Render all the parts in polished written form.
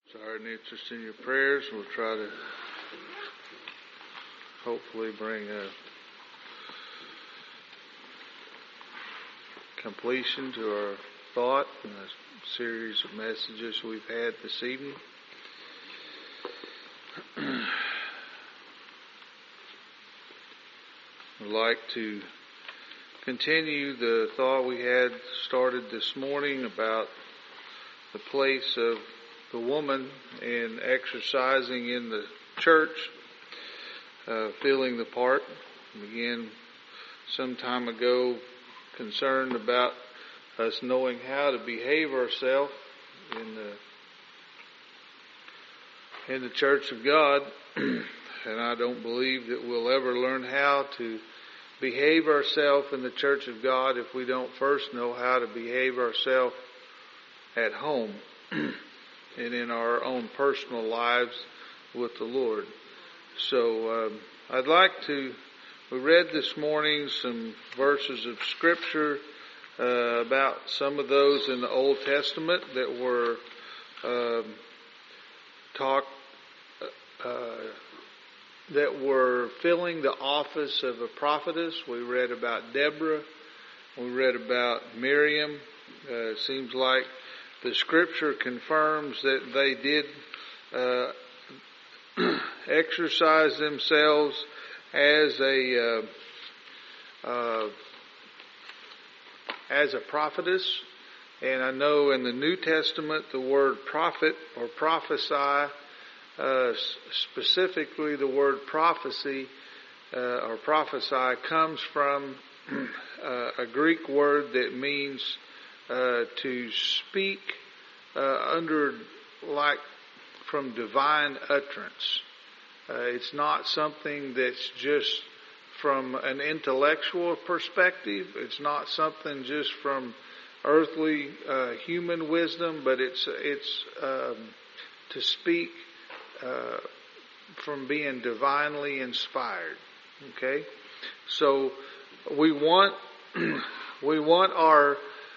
Desire and interest in your prayers. We'll try to hopefully bring a completion to our thought in a series of messages we've had this evening. I'd like to continue the thought we had started this morning about the place of the woman in exercising in the church, filling the part. Began some time ago concerned about us knowing how to behave ourselves in the church of God, and I don't believe that we'll ever learn how to behave ourselves in the church of God if we don't first know how to behave ourselves at home and in our own personal lives with the Lord. So we read this morning some verses of Scripture about some of those in the Old Testament that were that were filling the office of a prophetess. We read about Deborah. We read about Miriam. It seems like the Scripture confirms that they did exercise themselves as a prophetess. And I know in the New Testament the word prophet or prophesy, specifically the word prophecy or prophesy, comes from a Greek word that means to speak from divine utterance. It's not something that's just from an intellectual perspective. It's not something just from earthly human wisdom, but it's to speak from being divinely inspired. Okay, so we want our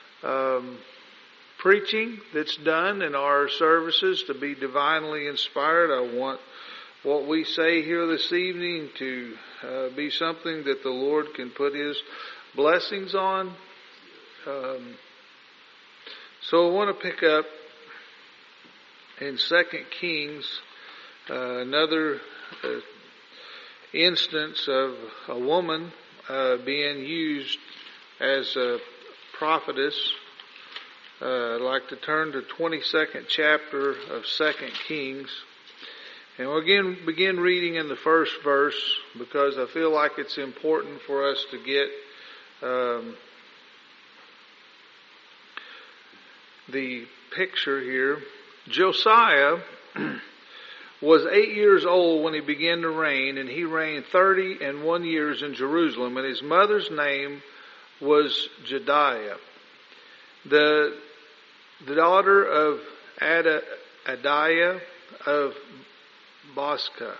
preaching that's done in our services to be divinely inspired. I want what we say here this evening to be something that the Lord can put His blessings on. So I want to pick up in 2 Kings, another instance of a woman being used as a prophetess. I'd like to turn to 22nd chapter of 2 Kings. And we'll again begin reading in the first verse because I feel like it's important for us to get the picture here. Josiah was 8 years old when he began to reign, and he reigned 31 years in Jerusalem, and his mother's name was Jediah, the daughter of Adiah of Bosca.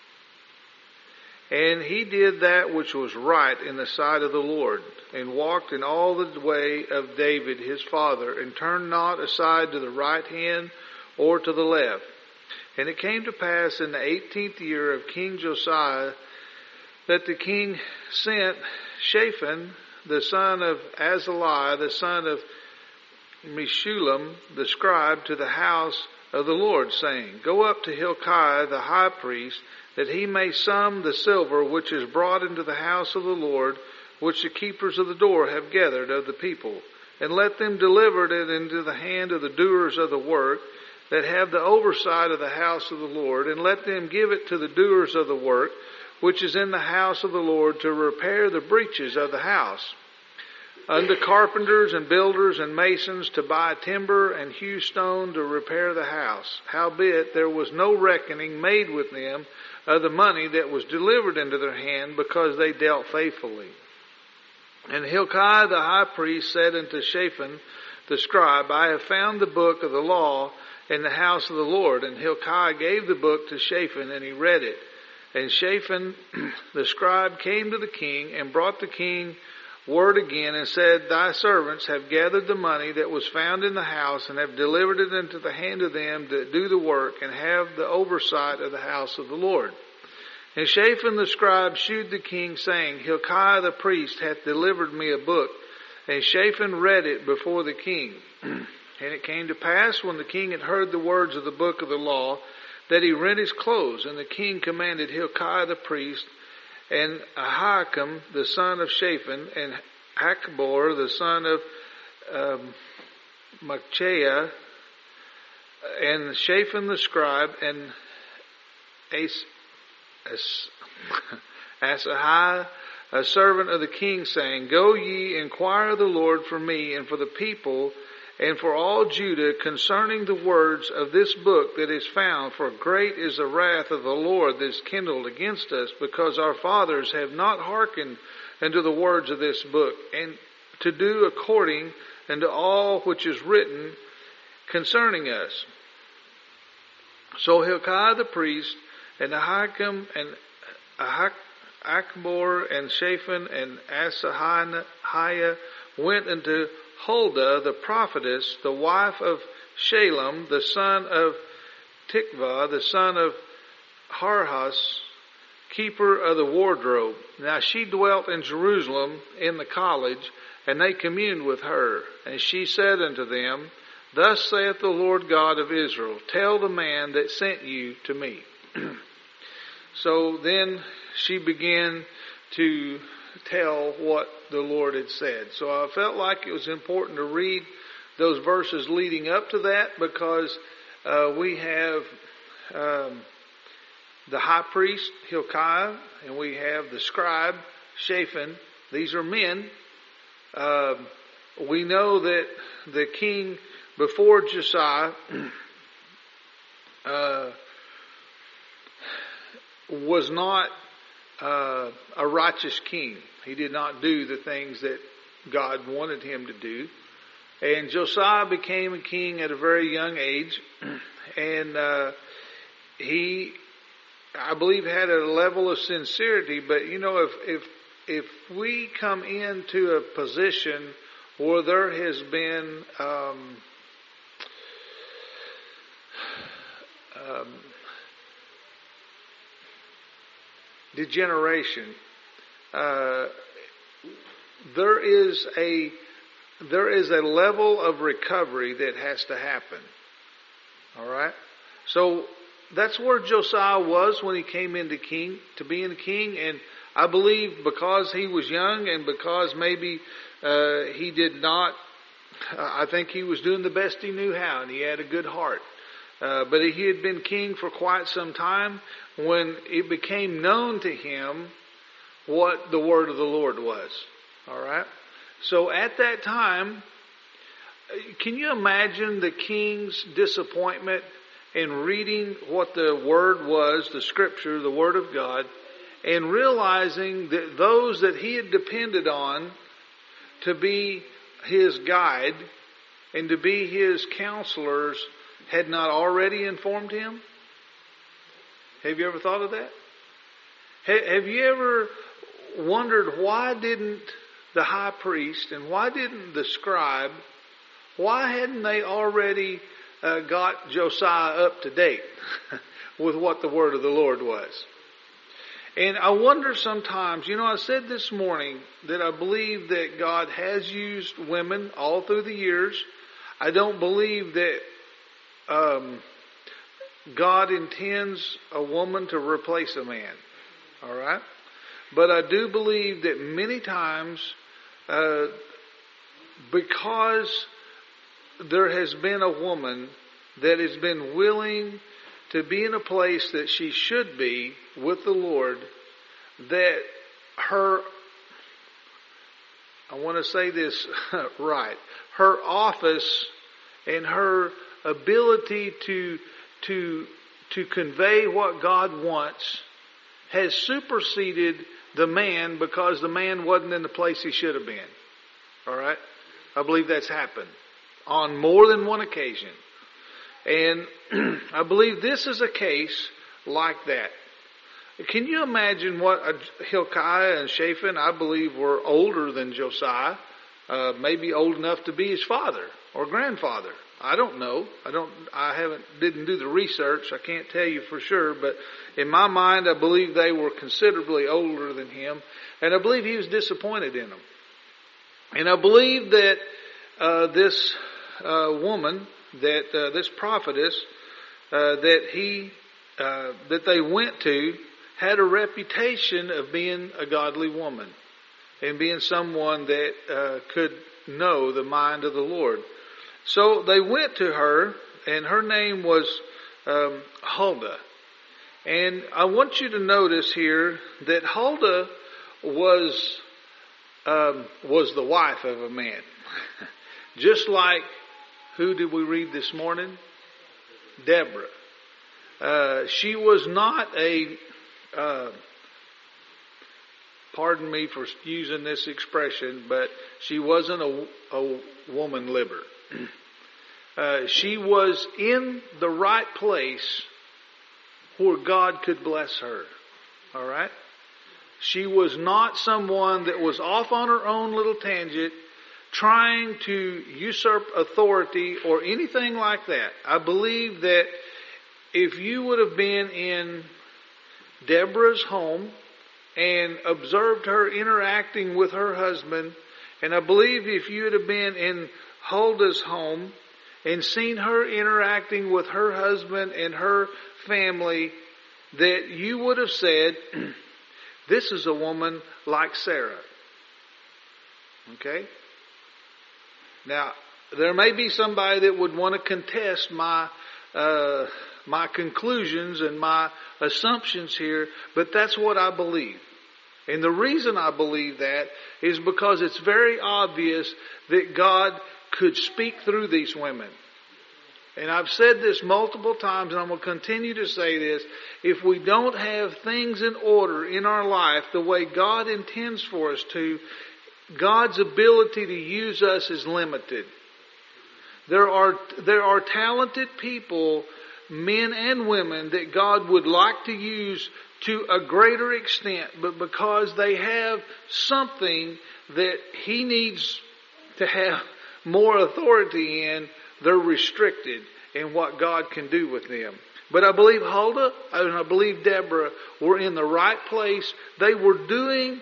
And he did that which was right in the sight of the Lord, and walked in all the way of David his father, and turned not aside to the right hand or to the left. And it came to pass in the 18th year of King Josiah that the king sent Shaphan, the son of Azaliah, the son of Meshullam, the scribe, to the house of the Lord, saying, Go up to Hilkiah the high priest, that he may sum the silver which is brought into the house of the Lord, which the keepers of the door have gathered of the people, and let them deliver it into the hand of the doers of the work, that have the oversight of the house of the Lord, and let them give it to the doers of the work, which is in the house of the Lord, to repair the breaches of the house, unto carpenters and builders and masons to buy timber and hew stone to repair the house. Howbeit there was no reckoning made with them of the money that was delivered into their hand, because they dealt faithfully. And Hilkiah the high priest said unto Shaphan the scribe, I have found the book of the law in the house of the Lord. And Hilkiah gave the book to Shaphan, and he read it. And Shaphan the scribe came to the king, and brought the king word again and said, Thy servants have gathered the money that was found in the house and have delivered it into the hand of them that do the work and have the oversight of the house of the Lord. And Shaphan the scribe shewed the king, saying, Hilkiah the priest hath delivered me a book. And Shaphan read it before the king. And it came to pass, when the king had heard the words of the book of the law, that he rent his clothes. And the king commanded Hilkiah the priest, and Ahikam the son of Shaphan, and Achbor the son of Machaiah, and Shaphan the scribe, and Asaiah, a servant of the king, saying, Go ye, inquire of the Lord for me and for the people and for all Judah concerning the words of this book that is found, for great is the wrath of the Lord that is kindled against us, because our fathers have not hearkened unto the words of this book, and to do according unto all which is written concerning us. So Hilkiah the priest, and Ahikam, and Achbor, and Shaphan, and Asaiah went unto Huldah the prophetess, the wife of Shalem, the son of Tikvah, the son of Harhas, keeper of the wardrobe. Now she dwelt in Jerusalem in the college, and they communed with her. And she said unto them, Thus saith the Lord God of Israel, Tell the man that sent you to me. So then she began to tell what the Lord had said. So I felt like it was important to read those verses leading up to that, because we have the high priest Hilkiah, and we have the scribe Shaphan. These are men. We know that the king before Josiah was not a righteous king. He did not do the things that God wanted him to do. And Josiah became a king at a very young age. And he, I believe, had a level of sincerity. But, you know, if we come into a position where there has been degeneration, there is a level of recovery that has to happen. All right? So that's where Josiah was when he came into being a king. And I believe because he was young, and because maybe he did not, I think he was doing the best he knew how, and he had a good heart. But he had been king for quite some time when it became known to him what the word of the Lord was. All right? So at that time, can you imagine the king's disappointment in reading what the word was, the scripture, the word of God, and realizing that those that he had depended on to be his guide and to be his counselors had not already informed him? Have you ever thought of that? Have you ever wondered, why didn't the high priest and why didn't the scribe, why hadn't they already got Josiah up to date with what the word of the Lord was? And I wonder sometimes, you know, I said this morning that I believe that God has used women all through the years. I don't believe that God intends a woman to replace a man. All right? But I do believe that many times, because there has been a woman that has been willing to be in a place that she should be with the Lord, that her, I want to say this right, her office and her ability to convey what God wants has superseded the man, because the man wasn't in the place he should have been. All right? I believe that's happened on more than one occasion. And I believe this is a case like that. Can you imagine what Hilkiah and Shaphan, I believe, were older than Josiah, maybe old enough to be his father or grandfather. I don't know. Didn't do the research. I can't tell you for sure, but in my mind, I believe they were considerably older than him, and I believe he was disappointed in them. And I believe that this woman, this prophetess, that they went to, had a reputation of being a godly woman and being someone that could know the mind of the Lord. So they went to her, and her name was Huldah. And I want you to notice here that Huldah was the wife of a man. Just like, who did we read this morning? Deborah. She was not pardon me for using this expression, but she wasn't a woman liber. She was in the right place where God could bless her. All right? She was not someone that was off on her own little tangent trying to usurp authority or anything like that. I believe that if you would have been in Deborah's home and observed her interacting with her husband, and I believe if you would have been in Huldah's home and seen her interacting with her husband and her family, that you would have said, this is a woman like Sarah. Okay? Now, there may be somebody that would want to contest my conclusions and my assumptions here, but that's what I believe. And the reason I believe that is because it's very obvious that God could speak through these women. And I've said this multiple times, and I'm going to continue to say this. If we don't have things in order in our life the way God intends for us to, God's ability to use us is limited. There are talented people, men and women, that God would like to use to a greater extent, but because they have something that He needs to have more authority in, they're restricted in what God can do with them. But I believe Huldah and I believe Deborah were in the right place. They were in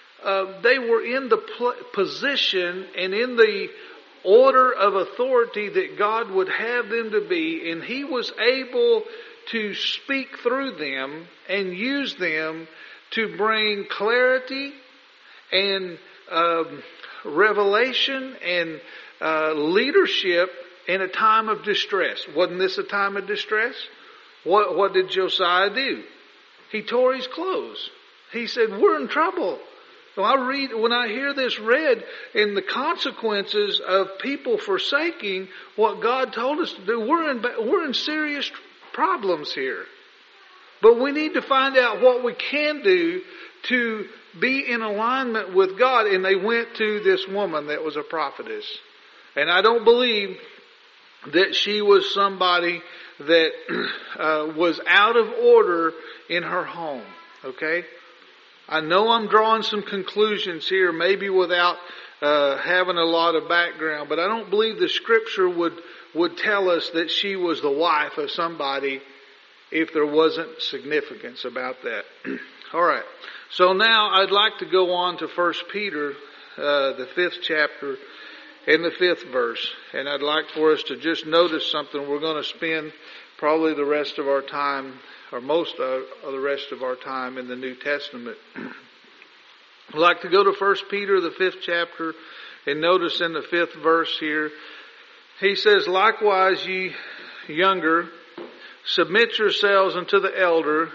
the position and in the order of authority that God would have them to be, and He was able to speak through them and use them to bring clarity and revelation and leadership in a time of distress. Wasn't this a time of distress? What did Josiah do? He tore his clothes. He said, we're in trouble. When I hear this read in the consequences of people forsaking what God told us to do, we're in serious problems here. But we need to find out what we can do to be in alignment with God. And they went to this woman that was a prophetess. And I don't believe that she was somebody that was out of order in her home. Okay? I know I'm drawing some conclusions here, maybe without having a lot of background, but I don't believe the Scripture would tell us that she was the wife of somebody if there wasn't significance about that. All right. So now I'd like to go on to 1 Peter, the 5th chapter and the 5th verse. And I'd like for us to just notice something. We're going to spend probably the rest of our time, or most of the rest of our time, in the New Testament. I'd like to go to 1 Peter, the 5th chapter, and notice in the 5th verse here, he says, likewise ye younger, submit yourselves unto the elder,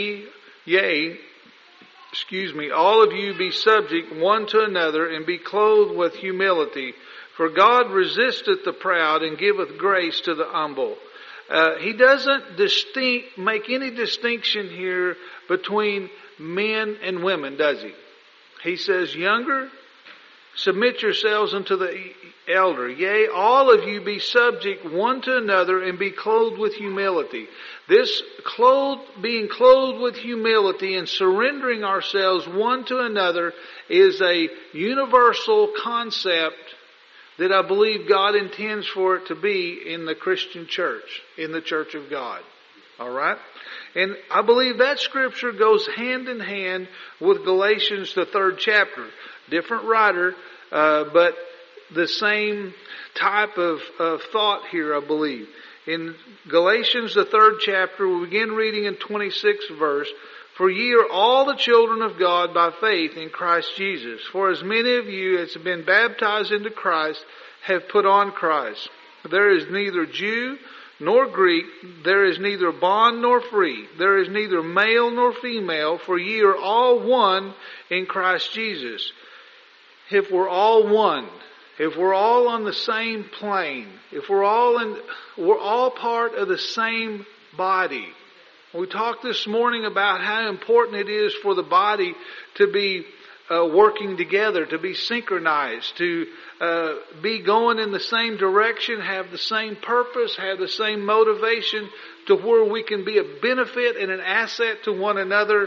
all of you be subject one to another, and be clothed with humility. For God resisteth the proud, and giveth grace to the humble. He doesn't make any distinction here between men and women, does he? He says younger submit yourselves unto the elder. Yea, all of you be subject one to another, and be clothed with humility. This being clothed with humility and surrendering ourselves one to another is a universal concept that I believe God intends for it to be in the Christian church, in the church of God. All right? And I believe that scripture goes hand in hand with Galatians, the 3rd chapter. Different writer, but the same type of thought here, I believe. In Galatians, the 3rd chapter, we begin reading in 26th verse. For ye are all the children of God by faith in Christ Jesus. For as many of you as have been baptized into Christ have put on Christ. There is neither Jew nor Greek, there is neither bond nor free, there is neither male nor female, for ye are all one in Christ Jesus. If we're all one, if we're all on the same plane, if we're all part of the same body. We talked this morning about how important it is for the body to be working together, to be synchronized, to be going in the same direction, have the same purpose, have the same motivation, to where we can be a benefit and an asset to one another.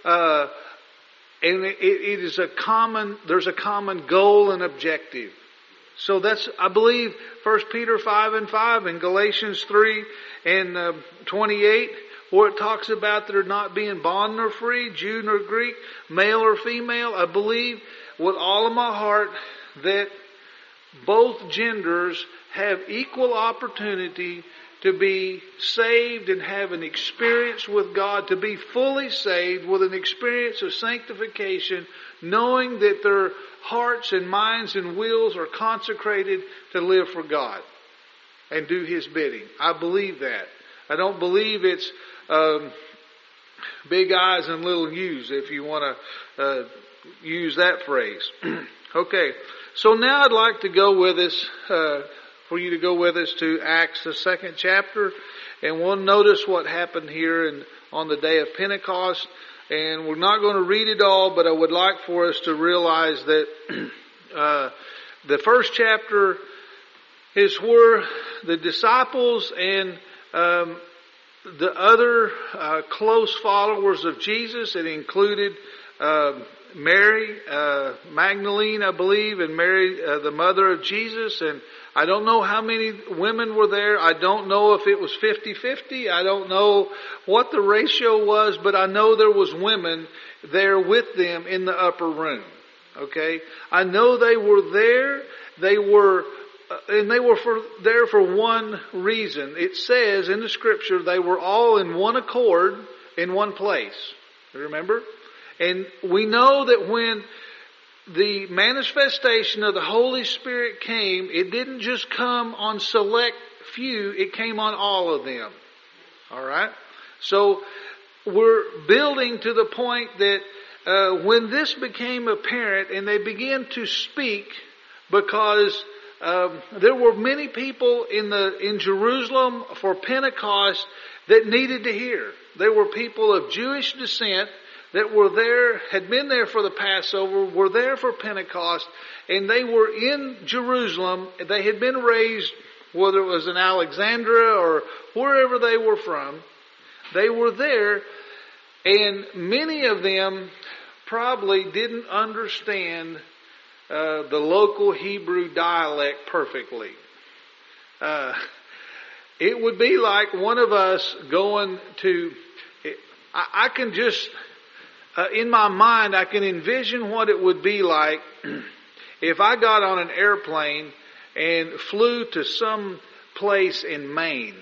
And it is there's a common goal and objective. So that's, I believe, 1 Peter 5:5 and Galatians 3 and 28, where it talks about there not being bond nor free, Jew nor Greek, male or female. I believe with all of my heart that both genders have equal opportunity to be saved and have an experience with God, to be fully saved with an experience of sanctification, knowing that their hearts and minds and wills are consecrated to live for God and do His bidding. I believe that. I don't believe it's big I's and little U's, if you want to use that phrase. Okay, so now I'd like to go with us, for you to go with us to Acts, the 2nd chapter, and we'll notice what happened here on the day of Pentecost. And we're not going to read it all, but I would like for us to realize that the 1st chapter is where the disciples and the other close followers of Jesus, it included Mary Magdalene, I believe, and Mary, the mother of Jesus. And I don't know how many women were there. I don't know if it was 50-50. I don't know what the ratio was, but I know there was women there with them in the upper room. Okay? I know they were there. They were there for one reason. It says in the scripture they were all in one accord in one place. Remember? And we know that when the manifestation of the Holy Spirit came, it didn't just come on select few, it came on all of them. Alright? So we're building to the point that when this became apparent and they began to speak, because there were many people in Jerusalem for Pentecost that needed to hear. There were people of Jewish descent that were there, had been there for the Passover, were there for Pentecost, and they were in Jerusalem. They had been raised, whether it was in Alexandria or wherever they were from. They were there, and many of them probably didn't understand the local Hebrew dialect perfectly. It would be like one of us going to, I can just, in my mind, I can envision what it would be like if I got on an airplane and flew to some place in Maine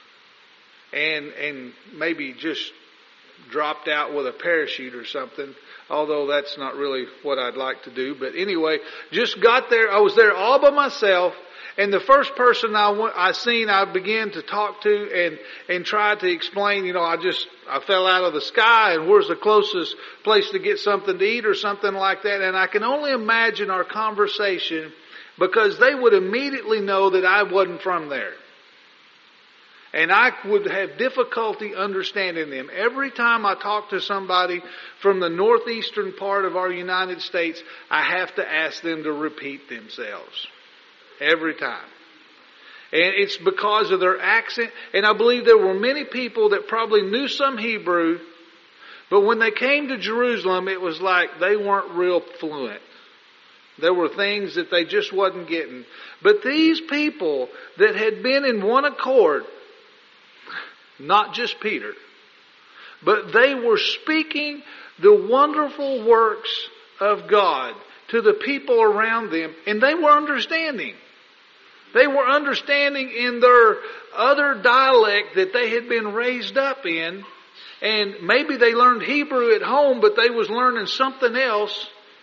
and maybe just dropped out with a parachute or something, although that's not really what I'd like to do. But anyway, just got there. I was there all by myself. And the first person I seen, I began to talk to and try to explain, I fell out of the sky and where's the closest place to get something to eat or something like that. And I can only imagine our conversation, because they would immediately know that I wasn't from there. And I would have difficulty understanding them. Every time I talk to somebody from the northeastern part of our United States, I have to ask them to repeat themselves. Every time. And it's because of their accent. And I believe there were many people that probably knew some Hebrew, but when they came to Jerusalem, it was like they weren't real fluent. There were things that they just wasn't getting. But these people that had been in one accord, not just Peter, but they were speaking the wonderful works of God to the people around them, and they were understanding. They were understanding in their other dialect that they had been raised up in, and maybe they learned Hebrew at home, but they was learning something else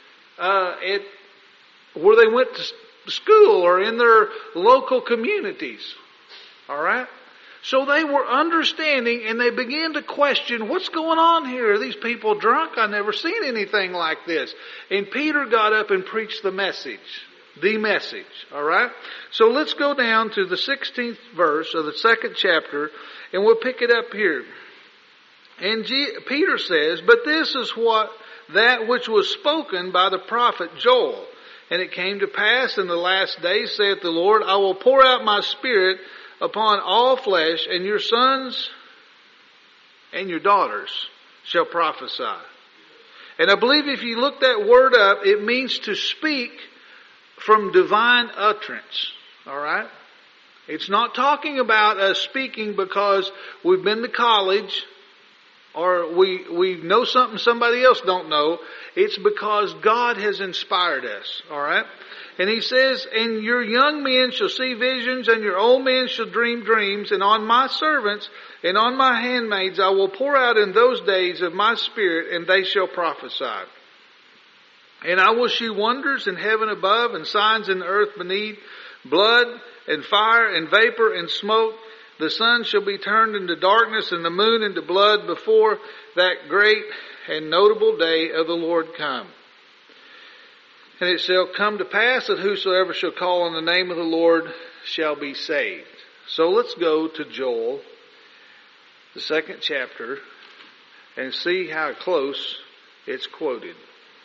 where they went to school or in their local communities. All right? So they were understanding, and they began to question, what's going on here? Are these people drunk? I've never seen anything like this. And Peter got up and preached the message. The message. All right? So let's go down to the 16th verse of the 2nd chapter, and we'll pick it up here. And Peter says, but this is that which was spoken by the prophet Joel. And it came to pass in the last days, saith the Lord, I will pour out my Spirit upon all flesh, and your sons and your daughters shall prophesy. And I believe if you look that word up, it means to speak from divine utterance. All right? It's not talking about us speaking because we've been to college or we know something somebody else don't know. It's because God has inspired us. All right? And he says, and your young men shall see visions, and your old men shall dream dreams, and on my servants and on my handmaids I will pour out in those days of my Spirit, and they shall prophesy. And I will shew wonders in heaven above, and signs in the earth beneath, blood and fire and vapor and smoke. The sun shall be turned into darkness, and the moon into blood before that great and notable day of the Lord come. And it shall come to pass that whosoever shall call on the name of the Lord shall be saved. So let's go to Joel, the 2nd chapter, and see how close it's quoted.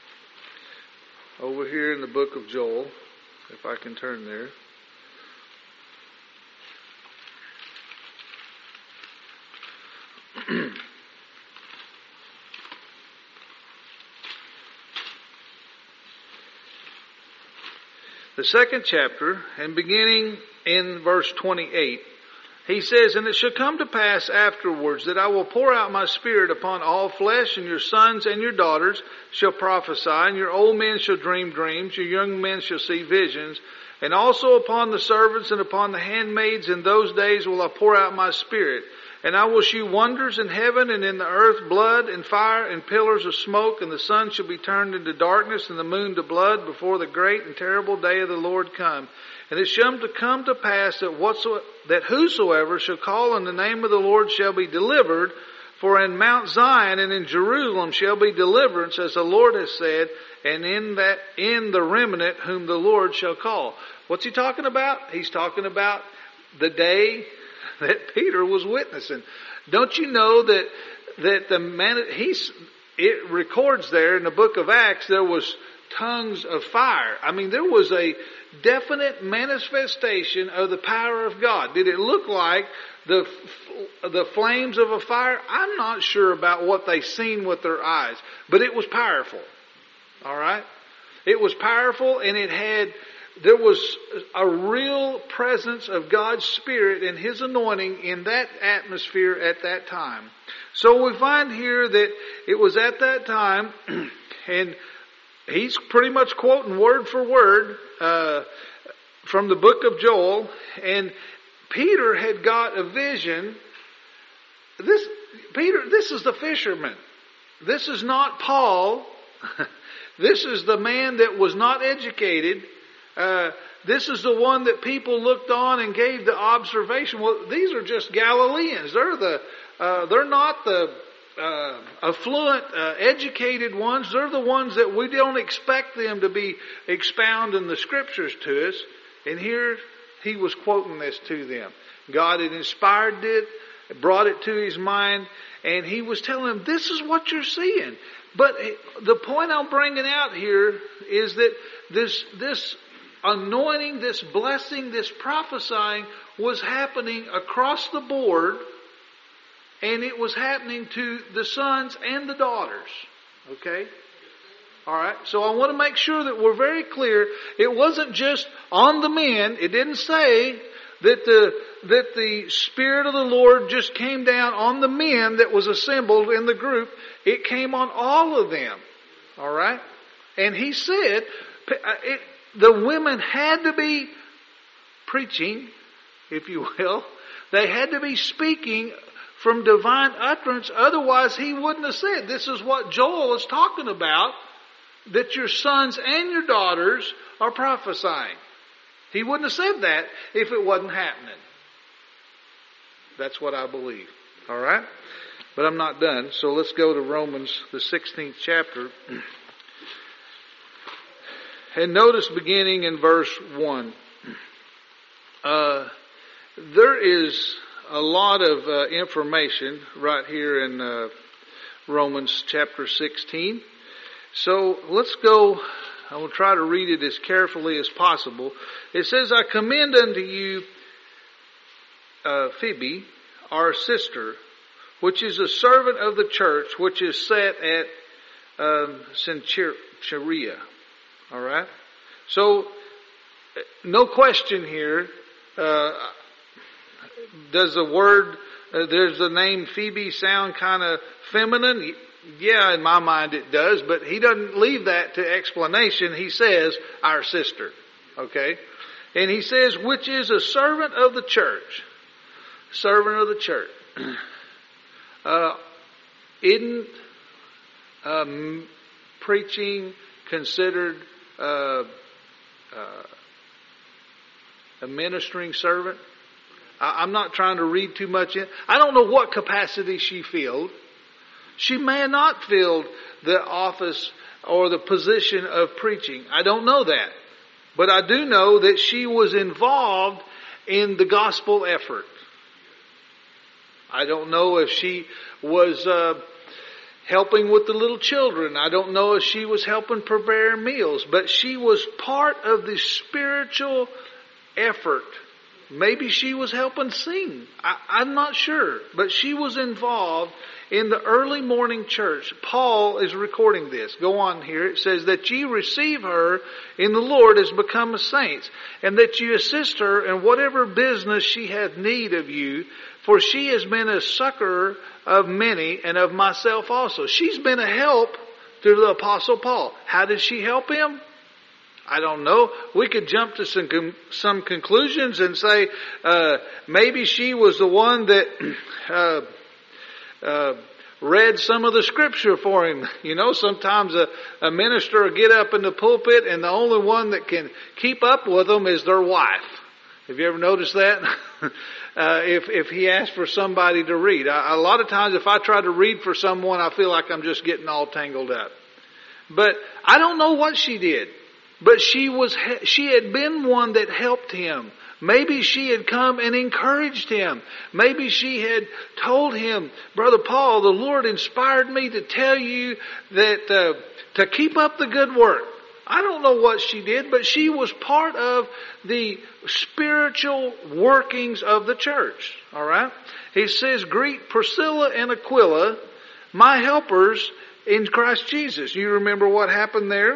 Over here in the book of Joel, if I can turn there. The 2nd chapter, and beginning in verse 28, he says, and it shall come to pass afterwards that I will pour out my Spirit upon all flesh, and your sons and your daughters shall prophesy, and your old men shall dream dreams, your young men shall see visions, and also upon the servants and upon the handmaids in those days will I pour out my Spirit. And I will shew wonders in heaven and in the earth, blood and fire and pillars of smoke, and the sun shall be turned into darkness and the moon to blood before the great and terrible day of the Lord come. And it shall come to pass that whosoever shall call on the name of the Lord shall be delivered. For in Mount Zion and in Jerusalem shall be deliverance, as the Lord has said, and in the remnant whom the Lord shall call. What's he talking about? He's talking about the day that Peter was witnessing. Don't you know that it records there in the book of Acts there was tongues of fire. I mean, there was a definite manifestation of the power of God. Did it look like the flames of a fire? I'm not sure about what they seen with their eyes, but it was powerful. All right? It was powerful, and there was a real presence of God's Spirit and His anointing in that atmosphere at that time. So we find here that it was at that time, and he's pretty much quoting word for word from the book of Joel, and Peter had got a vision. This is the fisherman. This is not Paul. This is the man that was not educated. This is the one that people looked on and gave the observation. Well, these are just Galileans. They're not the affluent, educated ones. They're the ones that we don't expect them to be expounding the scriptures to us. And here he was quoting this to them. God had inspired it, brought it to his mind, and he was telling him, this is what you're seeing. But the point I'm bringing out here is that this anointing, this blessing, this prophesying was happening across the board, and it was happening to the sons and the daughters. Okay? Alright? So I want to make sure that we're very clear. It wasn't just on the men. It didn't say that the Spirit of the Lord just came down on the men that was assembled in the group. It came on all of them. Alright? And he said, the women had to be preaching, if you will. They had to be speaking from divine utterance. Otherwise, he wouldn't have said, this is what Joel is talking about, that your sons and your daughters are prophesying. He wouldn't have said that if it wasn't happening. That's what I believe. Alright? But I'm not done. So let's go to Romans, the 16th chapter. And notice beginning in verse 1. There is a lot of information right here in Romans chapter 16. So let's go. I will try to read it as carefully as possible. It says, I commend unto you Phoebe, our sister, which is a servant of the church, which is set at Cenchrea. All right? So, no question here. Does the word, there's the name Phoebe sound kind of feminine? Yeah, in my mind it does, but he doesn't leave that to explanation. He says, our sister. Okay? And he says, which is a servant of the church. Servant of the church. Isn't preaching considered a ministering servant? I'm not trying to read too much in. I don't know what capacity she filled. She may have not filled the office or the position of preaching. I don't know that. But I do know that she was involved in the gospel effort. I don't know if she was helping with the little children. I don't know if she was helping prepare meals. But she was part of the spiritual effort. Maybe she was helping sing. I'm not sure. But she was involved in the early morning church. Paul is recording this. Go on here. It says that ye receive her in the Lord as become a saint, and that you assist her in whatever business she hath need of you, for she has been a succorer of many and of myself also. She's been a help to the Apostle Paul. How did she help him? I don't know. We could jump to some conclusions and say maybe she was the one that read some of the scripture for him. You know, sometimes a minister will get up in the pulpit and the only one that can keep up with them is their wife. Have you ever noticed that? If he asks for somebody to read. A lot of times if I try to read for someone, I feel like I'm just getting all tangled up. But I don't know what she did. But she had been one that helped him. Maybe she had come and encouraged him. Maybe she had told him, Brother Paul, the Lord inspired me to tell you that to keep up the good work. I don't know what she did, but she was part of the spiritual workings of the church. All right? He says, greet Priscilla and Aquila, my helpers in Christ Jesus. You remember what happened there?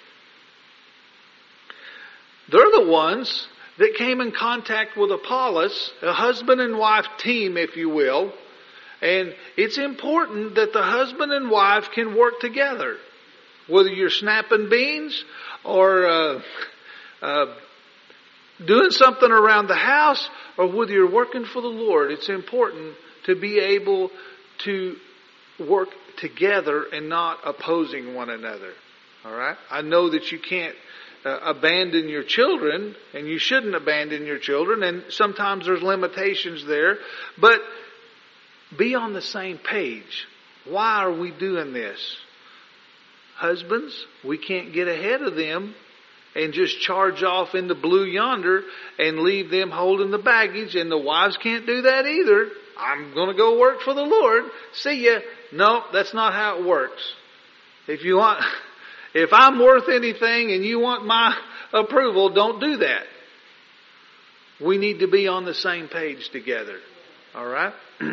They're the ones that came in contact with Apollos, a husband and wife team, if you will. And it's important that the husband and wife can work together. Whether you're snapping beans or doing something around the house, or whether you're working for the Lord, it's important to be able to work together and not opposing one another. All right? I know that you can't abandon your children, and you shouldn't abandon your children, and sometimes there's limitations there, but be on the same page. Why are we doing this? Husbands, we can't get ahead of them and just charge off in the blue yonder and leave them holding the baggage. And the wives can't do that either. I'm going to go work for the Lord. See ya. No, that's not how it works. If I'm worth anything and you want my approval, don't do that. We need to be on the same page together. All right?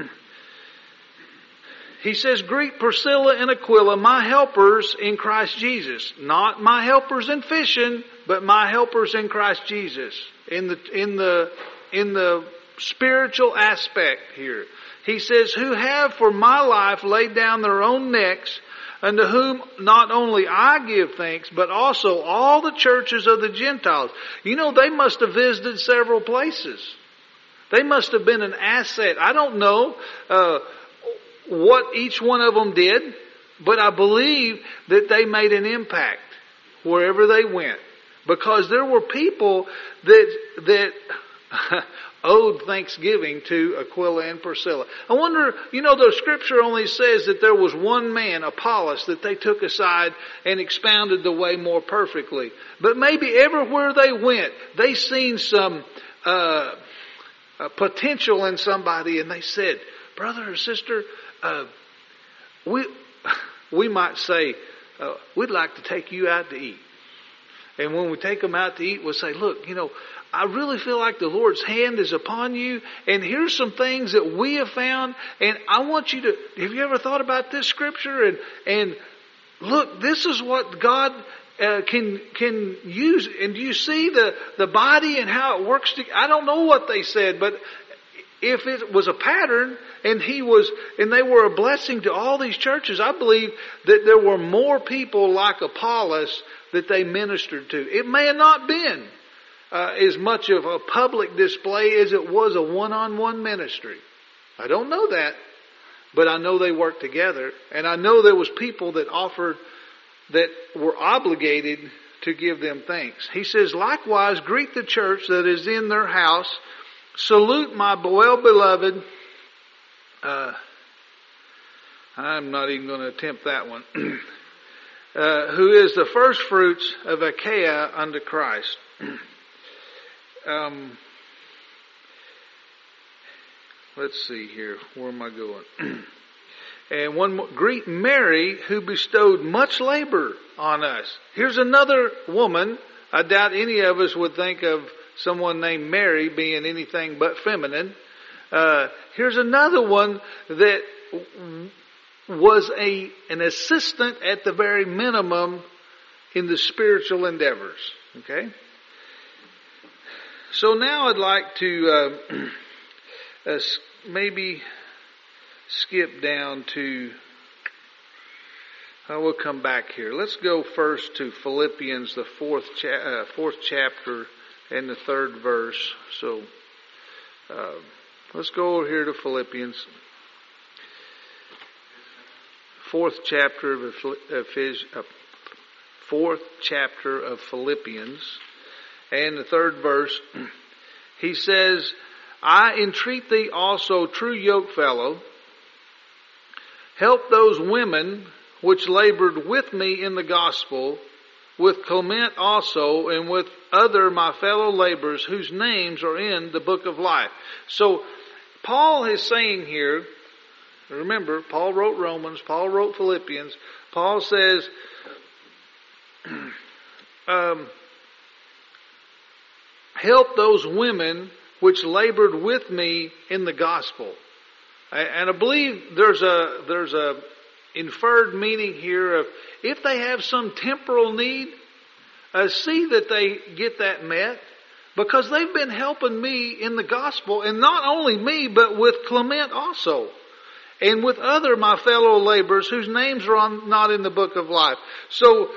He says, greet Priscilla and Aquila, my helpers in Christ Jesus. Not my helpers in fishing, but my helpers in Christ Jesus. In the spiritual aspect here. He says, who have for my life laid down their own necks, unto whom not only I give thanks, but also all the churches of the Gentiles. You know, they must have visited several places. They must have been an asset. I don't know what each one of them did, but I believe that they made an impact wherever they went. Because there were people that owed thanksgiving to Aquila and Priscilla. I wonder, the scripture only says that there was one man, Apollos, that they took aside and expounded the way more perfectly. But maybe everywhere they went, they seen some potential in somebody, and they said, brother or sister, we might say, we'd like to take you out to eat. And when we take them out to eat, we'll say, look, I really feel like the Lord's hand is upon you. And here's some things that we have found. And I want you to, have you ever thought about this scripture? And look, this is what God can use. And do you see the body and how it works? I don't know what they said, but if it was a pattern and they were a blessing to all these churches, I believe that there were more people like Apollos that they ministered to. It may have not been as much of a public display as it was a one-on-one ministry. I don't know that, but I know they worked together, and I know there was people that were obligated to give them thanks. He says, likewise, greet the church that is in their house. Salute my well-beloved, I'm not even going to attempt that one, who is the first fruits of Achaia unto Christ. Let's see here. Where am I going? And one more. Greet Mary, who bestowed much labor on us. Here's another woman. I doubt any of us would think of someone named Mary being anything but feminine. Here's another one that was an assistant at the very minimum in the spiritual endeavors. Okay? So now I'd like to maybe skip down to, we'll come back here. Let's go first to Philippians, the fourth chapter and the 3rd verse. So let's go over here to Philippians, 4th chapter of Philippians, and the 3rd verse. He says, I entreat thee also, true yokefellow, help those women which labored with me in the gospel, with Clement also, and with other my fellow laborers whose names are in the book of life. So Paul is saying here, remember, Paul wrote Romans, Paul wrote Philippians. Paul says, help those women which labored with me in the gospel. And I believe there's a inferred meaning here of, if they have some temporal need, see that they get that met, because they've been helping me in the gospel, and not only me, but with Clement also, and with other my fellow laborers whose names are not in the book of life. So,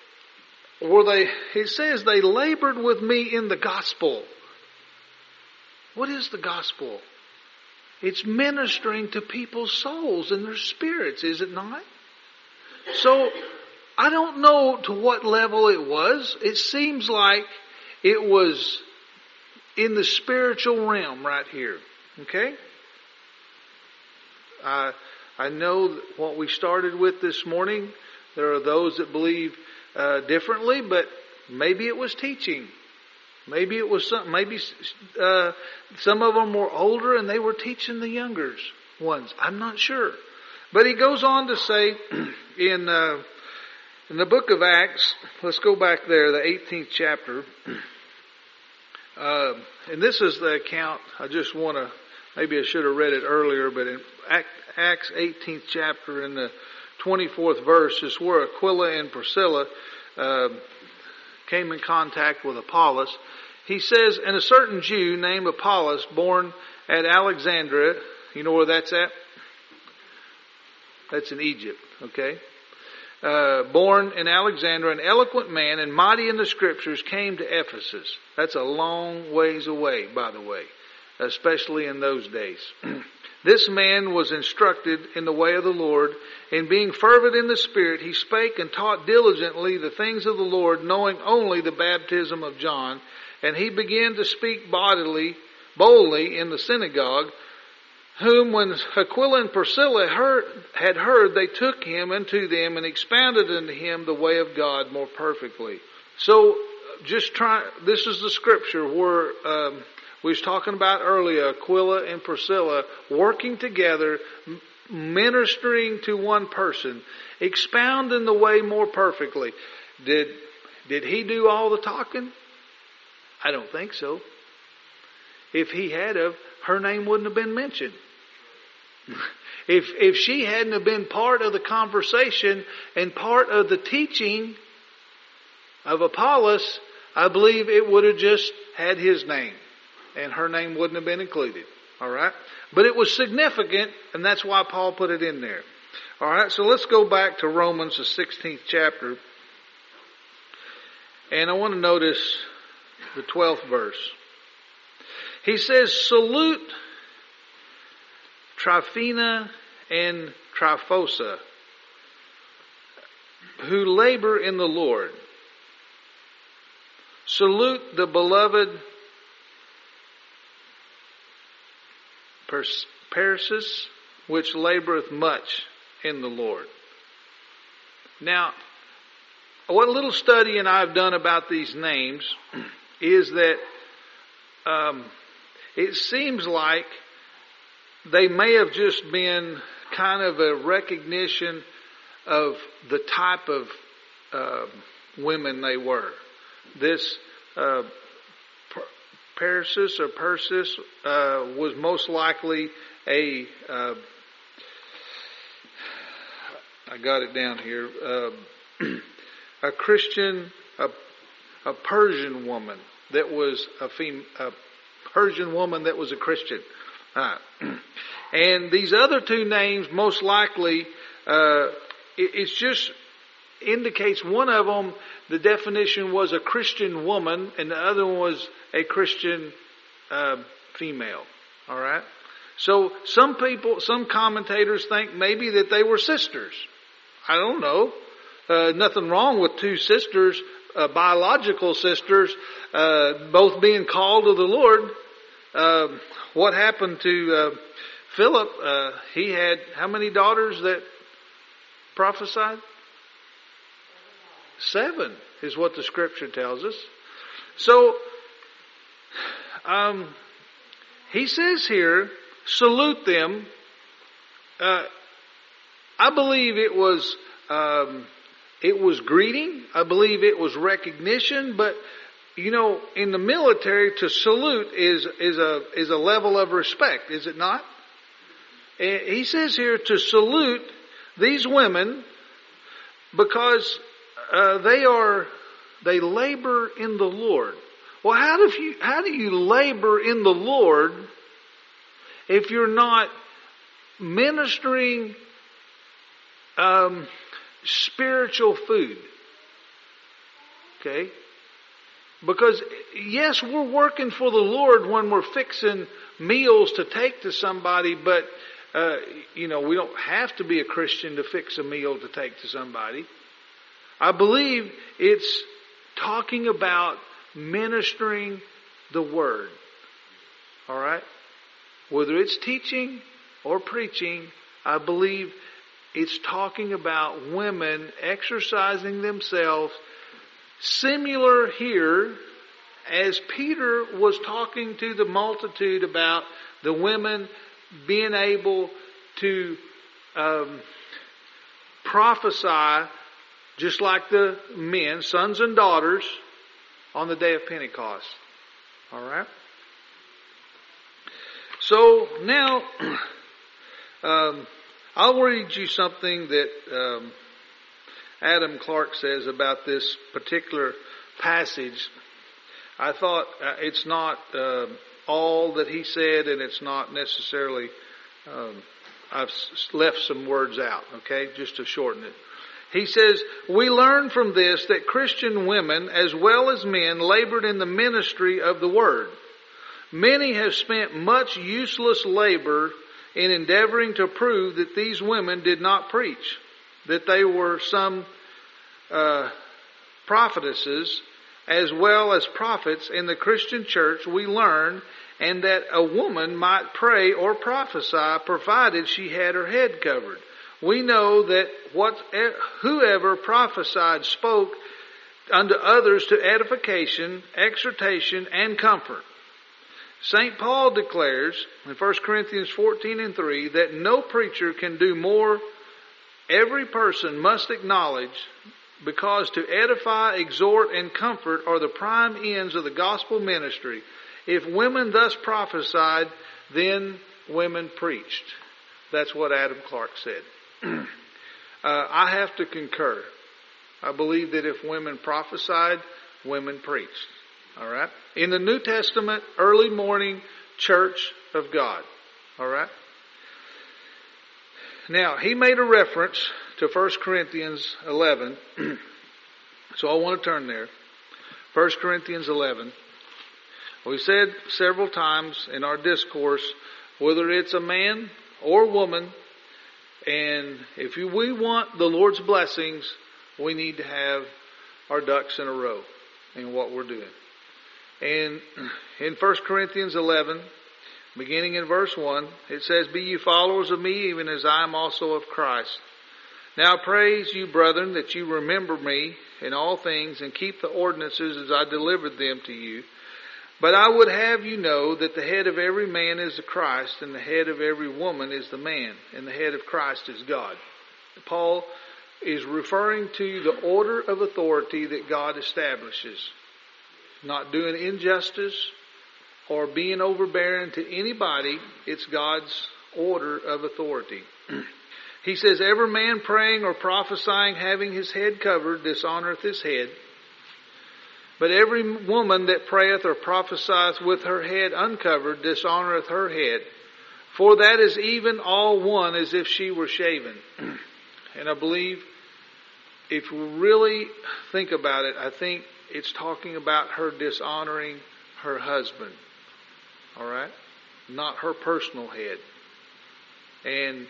he says they labored with me in the gospel. What is the gospel? It's ministering to people's souls and their spirits, is it not? So, I don't know to what level it was. It seems like it was in the spiritual realm right here. Okay? I know what we started with this morning. There are those that believe differently, but Maybe it was teaching. Maybe it was some. Maybe some of them were older and they were teaching the younger ones. I'm not sure. But he goes on to say in the book of Acts, let's go back there, the 18th chapter. And this is the account. I just want to, maybe I should have read it earlier, but in Acts 18th chapter in the 24th verse is where Aquila and Priscilla came in contact with Apollos. He says, and a certain Jew named Apollos, born at Alexandria, you know where that's at? That's in Egypt, okay? Born in Alexandria, an eloquent man and mighty in the scriptures, came to Ephesus. That's a long ways away, by the way, especially in those days. This man was instructed in the way of the Lord, and being fervent in the Spirit, he spake and taught diligently the things of the Lord, knowing only the baptism of John. And he began to speak boldly in the synagogue, whom when Aquila and Priscilla had heard, they took him unto them and expounded unto him the way of God more perfectly. So, this is the scripture where we was talking about earlier, Aquila and Priscilla working together, ministering to one person, expounding the way more perfectly. Did he do all the talking? I don't think so. If he had of, her name wouldn't have been mentioned. If she hadn't have been part of the conversation and part of the teaching of Apollos, I believe it would have just had his name. And her name wouldn't have been included. Alright? But it was significant, and that's why Paul put it in there. Alright, so let's go back to Romans, the 16th chapter. And I want to notice the 12th verse. He says, salute Tryphena and Tryphosa, who labor in the Lord. Salute the beloved Persis, which laboreth much in the Lord. Now, what little study and I've done about these names is that it seems like they may have just been kind of a recognition of the type of women they were. This Persis was most likely I got it down here, a Christian, a Persian woman that was a Persian woman that was a Christian. And these other two names, most likely, it just indicates one of them, the definition was a Christian woman, and the other one was a Christian female. All right? So some commentators think maybe that they were sisters. I don't know. Nothing wrong with two sisters, biological sisters, both being called to the Lord. What happened to Philip? He had how many daughters that prophesied? 7 is what the scripture tells us. So, he says here, salute them. I believe it was greeting. I believe it was recognition. But you know, in the military, to salute is a level of respect, is it not? And he says here to salute these women because they labor in the Lord. Well, how do you labor in the Lord if you're not ministering spiritual food? Okay? Because yes, we're working for the Lord when we're fixing meals to take to somebody, but we don't have to be a Christian to fix a meal to take to somebody. I believe it's talking about ministering the Word. All right? Whether it's teaching or preaching, I believe it's talking about women exercising themselves Similar here, as Peter was talking to the multitude about the women being able to prophesy just like the men, sons and daughters, on the day of Pentecost. All right? So now, I'll read you something that Adam Clark says about this particular passage. I thought it's not all that he said, and it's not necessarily, I've left some words out, okay, just to shorten it. He says, we learn from this that Christian women as well as men labored in the ministry of the Word. Many have spent much useless labor in endeavoring to prove that these women did not preach, that they were some prophetesses as well as prophets in the Christian church. We learn, and that a woman might pray or prophesy provided she had her head covered. We know that whoever prophesied spoke unto others to edification, exhortation, and comfort. St. Paul declares in 1 Corinthians 14:3 that no preacher can do more. Every person must acknowledge, because to edify, exhort, and comfort are the prime ends of the gospel ministry. If women thus prophesied, then women preached. That's what Adam Clark said. I have to concur. I believe that if women prophesied, women preached. All right? In the New Testament, early morning church of God. All right? Now, he made a reference to 1 Corinthians 11. So I want to turn there. 1 Corinthians 11. We said several times in our discourse, whether it's a man or woman, and if we want the Lord's blessings, we need to have our ducks in a row in what we're doing. And in 1 Corinthians 11, beginning in verse 1, it says, Be you followers of me, even as I am also of Christ. Now I praise you, brethren, that you remember me in all things, and keep the ordinances as I delivered them to you. But I would have you know that the head of every man is the Christ, and the head of every woman is the man, and the head of Christ is God. Paul is referring to the order of authority that God establishes. Not doing injustice or being overbearing to anybody. It's God's order of authority. He says, Every man praying or prophesying, having his head covered, dishonoreth his head. But every woman that prayeth or prophesieth with her head uncovered, dishonoreth her head. For that is even all one, as if she were shaven. And I believe, if we really think about it, I think it's talking about her dishonoring her husband. All right? Not her personal head. And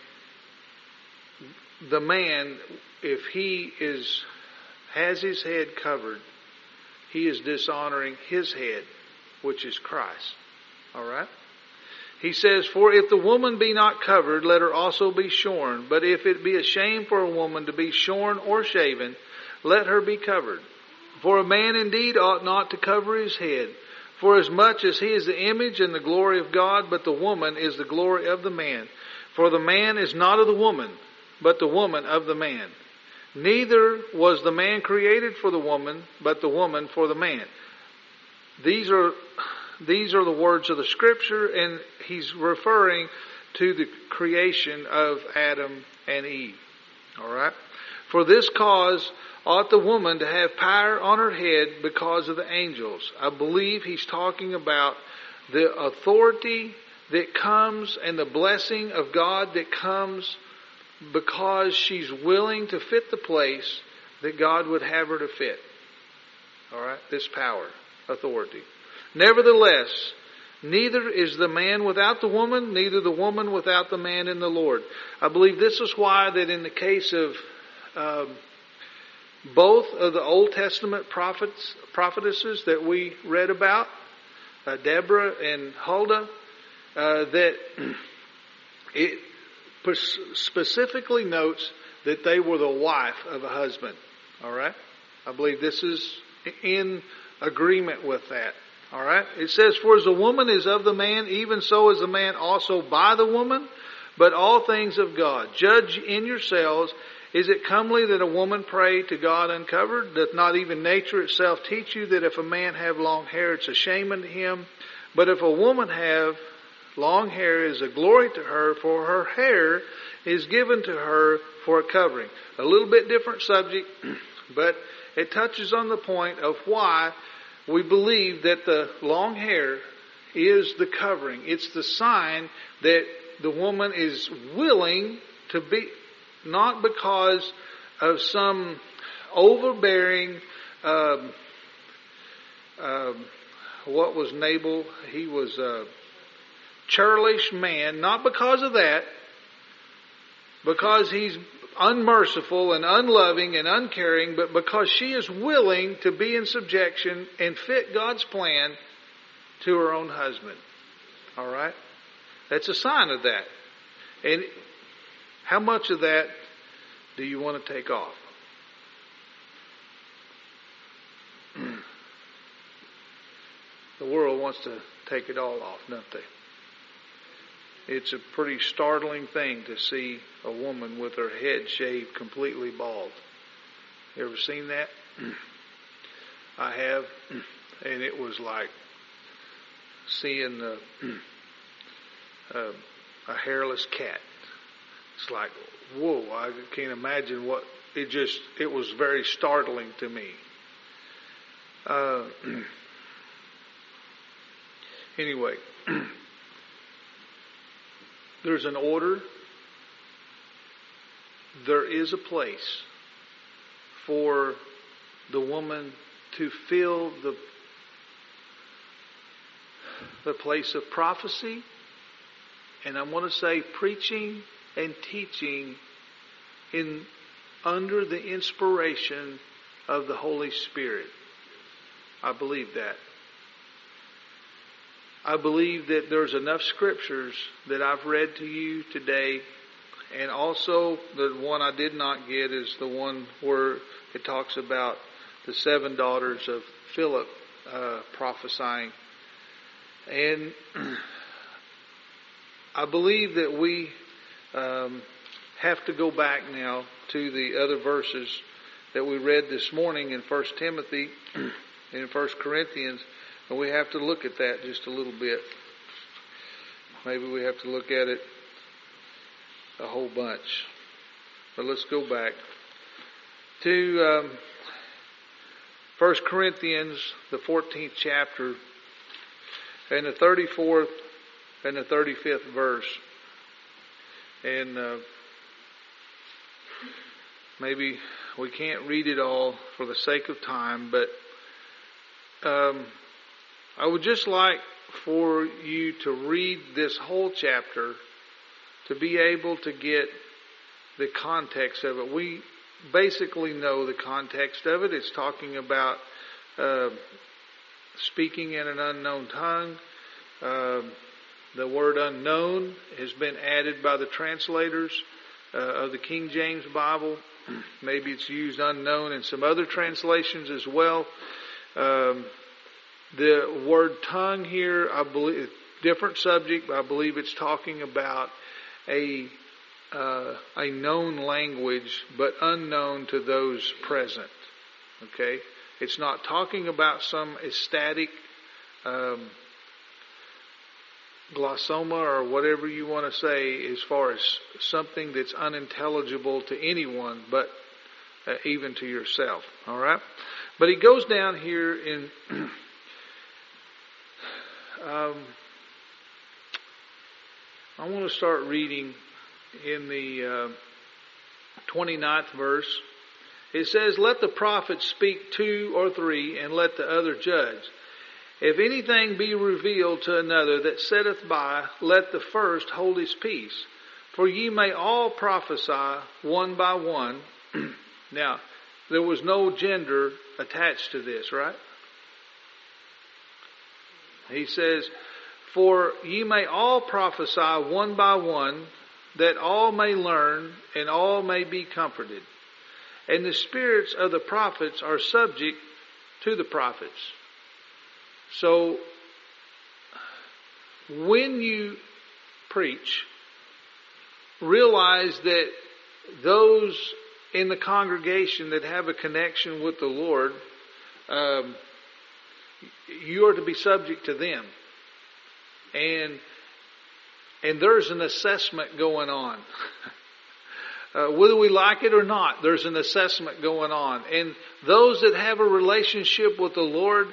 the man, if he has his head covered, he is dishonoring his head, which is Christ. All right? He says, For if the woman be not covered, let her also be shorn. But if it be a shame for a woman to be shorn or shaven, let her be covered. For a man indeed ought not to cover his head, for as much as he is the image and the glory of God, but the woman is the glory of the man. For the man is not of the woman, but the woman of the man. Neither was the man created for the woman, but the woman for the man. These are the words of the Scripture, and he's referring to the creation of Adam and Eve. All right? For this cause ought the woman to have power on her head because of the angels. I believe he's talking about the authority that comes and the blessing of God that comes because she's willing to fit the place that God would have her to fit. All right? This power, authority. Nevertheless, neither is the man without the woman, neither the woman without the man in the Lord. I believe this is why that in the case of both of the Old Testament prophetesses that we read about, Deborah and Huldah, that it specifically notes that they were the wife of a husband. All right? I believe this is in agreement with that. All right? It says, "For as the woman is of the man, even so is the man also by the woman, but all things of God. Judge in yourselves, is it comely that a woman pray to God uncovered? Doth not even nature itself teach you that if a man have long hair, it's a shame unto him? But if a woman have long hair, it is a glory to her, for her hair is given to her for a covering." A little bit different subject, but it touches on the point of why we believe that the long hair is the covering. It's the sign that the woman is willing to be, not because of some overbearing, what was Nabal? He was a churlish man. Not because of that, because he's unmerciful and unloving and uncaring, but because she is willing to be in subjection and fit God's plan to her own husband. All right? That's a sign of that. And how much of that do you want to take off? The world wants to take it all off, don't they? It's a pretty startling thing to see a woman with her head shaved completely bald. You ever seen that? I have. And it was like seeing a hairless cat. It's like, whoa, I can't imagine what, it was very startling to me. Anyway, there's an order. There is a place for the woman to fill the place of prophecy, and I want to say preaching and teaching under the inspiration of the Holy Spirit. I believe that. I believe that there's enough scriptures that I've read to you today, and also the one I did not get is the one where it talks about the 7 daughters of Philip prophesying. And I believe that we have to go back now to the other verses that we read this morning in 1 Timothy and in 1 Corinthians, and we have to look at that just a little bit. Maybe we have to look at it a whole bunch. But let's go back to 1 Corinthians, the 14th chapter, and the 34th and the 35th verse. And maybe we can't read it all for the sake of time, but I would just like for you to read this whole chapter to be able to get the context of it. We basically know the context of it. It's talking about speaking in an unknown tongue. The word unknown has been added by the translators of the King James Bible. Maybe it's used unknown in some other translations as well. The word tongue here, I believe, different subject, but I believe it's talking about a known language, but unknown to those present. Okay? It's not talking about some ecstatic glossoma or whatever you want to say as far as something that's unintelligible to anyone, but even to yourself. All right? But he goes down here in I want to start reading in the 29th verse. It says, "Let the prophet speak 2 or 3, and let the other judge. If anything be revealed to another that sitteth by, let the first hold his peace. For ye may all prophesy one by one." Now, there was no gender attached to this, right? He says, "For ye may all prophesy one by one, that all may learn and all may be comforted. And the spirits of the prophets are subject to the prophets. So, when you preach, realize that those in the congregation that have a connection with the Lord, you are to be subject to them. And there's an assessment going on. Whether we like it or not, there's an assessment going on. And those that have a relationship with the Lord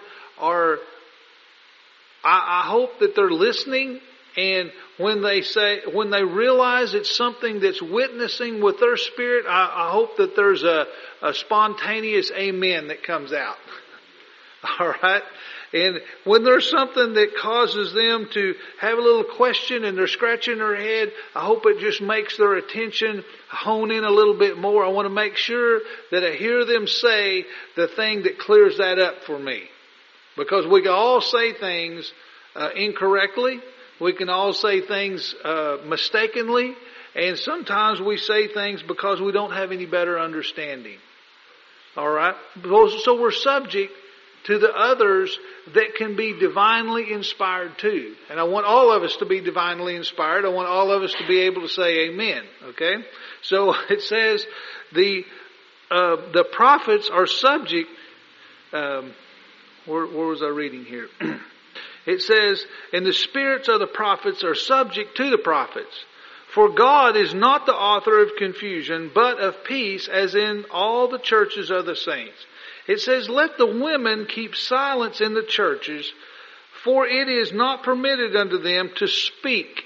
I hope that they're listening, and when they realize it's something that's witnessing with their spirit, I hope that there's a spontaneous amen that comes out. All right? And when there's something that causes them to have a little question and they're scratching their head, I hope it just makes their attention hone in a little bit more. I want to make sure that I hear them say the thing that clears that up for me. Because we can all say things incorrectly. We can all say things mistakenly. And sometimes we say things because we don't have any better understanding. All right? So we're subject to the others that can be divinely inspired too. And I want all of us to be divinely inspired. I want all of us to be able to say amen. Okay? So it says the prophets are subject. Where was I reading here? It says, and the spirits of the prophets are subject to the prophets. For God is not the author of confusion, but of peace, as in all the churches of the saints. It says, let the women keep silence in the churches, for it is not permitted unto them to speak.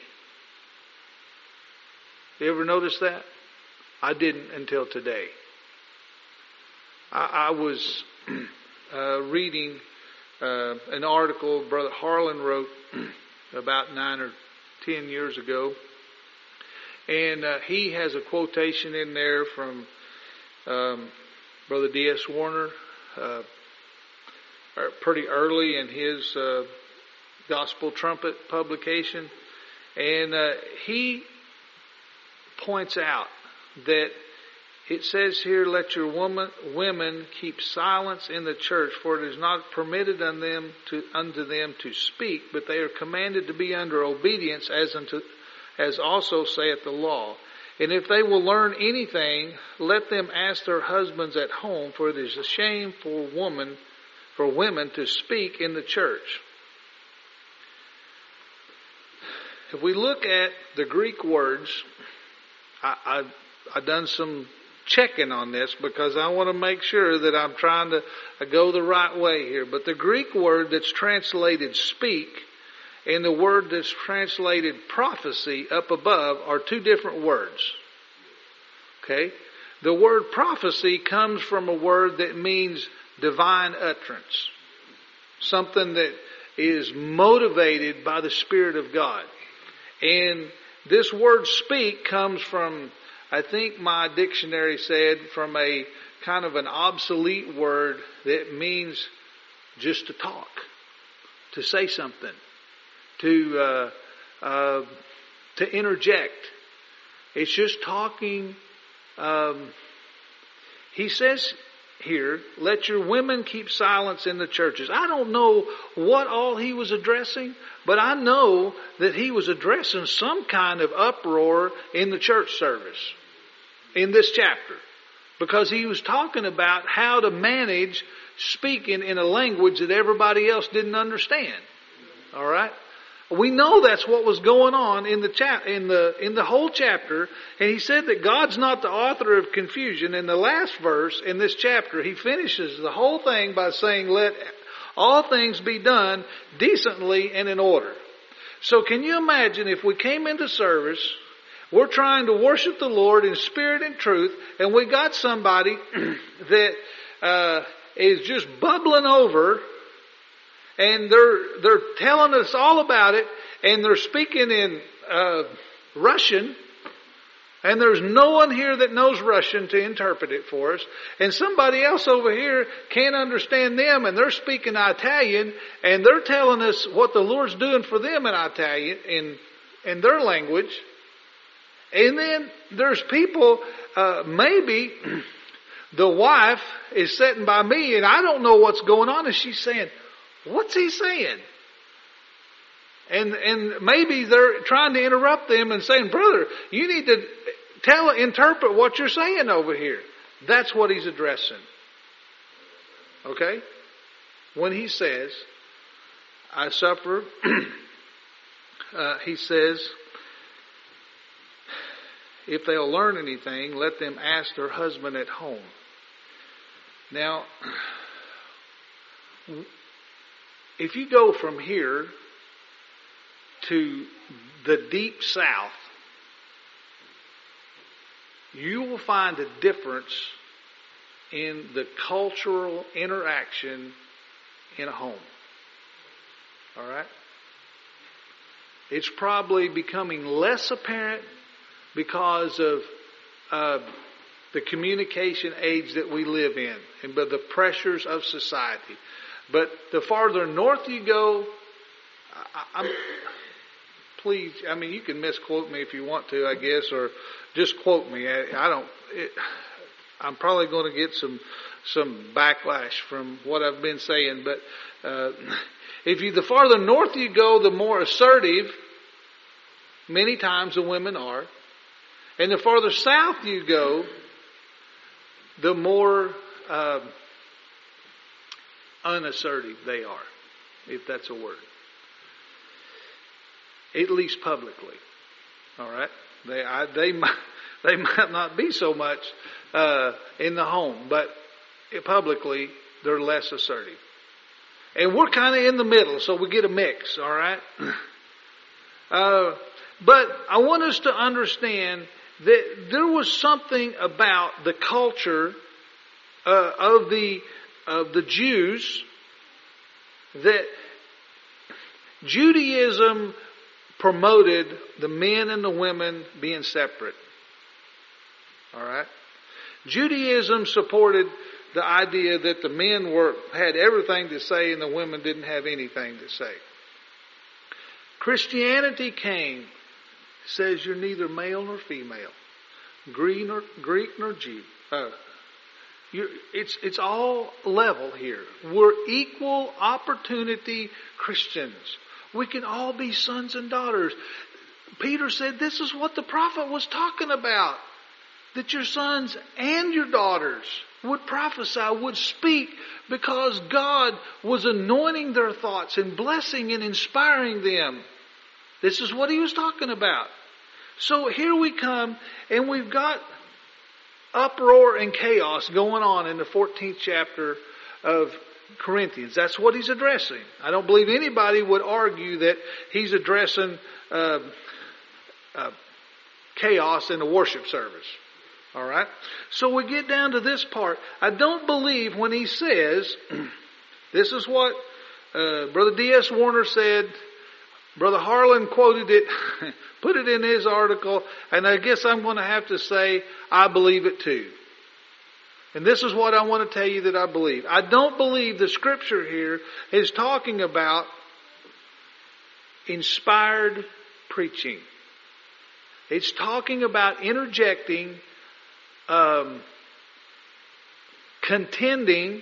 You ever notice that? I didn't until today. I was reading an article Brother Harlan wrote about 9 or 10 years ago. And he has a quotation in there from Brother D.S. Warner, pretty early in his Gospel Trumpet publication. And he points out that it says here, let your women keep silence in the church, for it is not permitted unto them to speak, but they are commanded to be under obedience, as also saith the law. And if they will learn anything, let them ask their husbands at home, for it is a shame for women to speak in the church. If we look at the Greek words, I've done some checking on this because I want to make sure that I'm trying to go the right way here. But the Greek word that's translated speak and the word that's translated prophecy up above are two different words. Okay? The word prophecy comes from a word that means divine utterance. Something that is motivated by the Spirit of God. And this word speak comes from, I think my dictionary said, from a kind of an obsolete word that means just to talk, to say something, to interject. It's just talking. He says here, let your women keep silence in the churches. I don't know what all he was addressing, but I know that he was addressing some kind of uproar in the church service in this chapter, because he was talking about how to manage speaking in a language that everybody else didn't understand. All right? We know that's what was going on in the whole chapter. And he said that God's not the author of confusion. In the last verse in this chapter, he finishes the whole thing by saying, let all things be done decently and in order. So can you imagine if we came into service, we're trying to worship the Lord in spirit and truth, and we got somebody that is just bubbling over, and they're telling us all about it, and they're speaking in Russian, and there's no one here that knows Russian to interpret it for us, and somebody else over here can't understand them, and they're speaking Italian, and they're telling us what the Lord's doing for them in Italian, in their language. And then there's people maybe The wife is sitting by me and I don't know what's going on, and she's saying, what's he saying? And maybe they're trying to interrupt them and saying, brother, you need to interpret what you're saying over here. That's what he's addressing. Okay? When he says, I suffer, he says, if they'll learn anything, let them ask their husband at home. Now, if you go from here to the deep south, you will find a difference in the cultural interaction in a home. All right? It's probably becoming less apparent because of the communication age that we live in and by the pressures of society. But the farther north you go, please, you can misquote me if you want to, I guess, or just quote me. I'm probably going to get some backlash from what I've been saying, but the farther north you go, the more assertive many times the women are, and the farther south you go, the more unassertive they are, if that's a word. At least publicly. All right? They might not be so much in the home, but publicly they're less assertive. And we're kind of in the middle, so we get a mix, all right? But I want us to understand that there was something about the culture of the Jews that Judaism promoted the men and the women being separate. All right? Judaism supported the idea that the men had everything to say and the women didn't have anything to say. Christianity came, says you're neither male nor female, Greek nor Jew. It's all level here. We're equal opportunity Christians. We can all be sons and daughters. Peter said this is what the prophet was talking about. That your sons and your daughters would prophesy, would speak, because God was anointing their thoughts and blessing and inspiring them. This is what he was talking about. So here we come, and we've got uproar and chaos going on in the 14th chapter of Corinthians. That's what he's addressing. I don't believe anybody would argue that he's addressing chaos in the worship service. All right? So we get down to this part. I don't believe when he says, this is what Brother D.S. Warner said, Brother Harlan quoted it, put it in his article, and I guess I'm going to have to say, I believe it too. And this is what I want to tell you that I believe. I don't believe the scripture here is talking about inspired preaching. It's talking about interjecting, contending,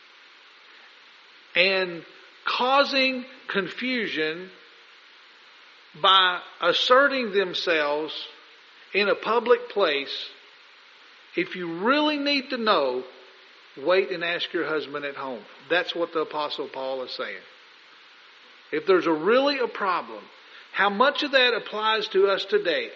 and causing confusion by asserting themselves in a public place. If you really need to know, wait and ask your husband at home. That's what the Apostle Paul is saying. If there's really a problem, how much of that applies to us today?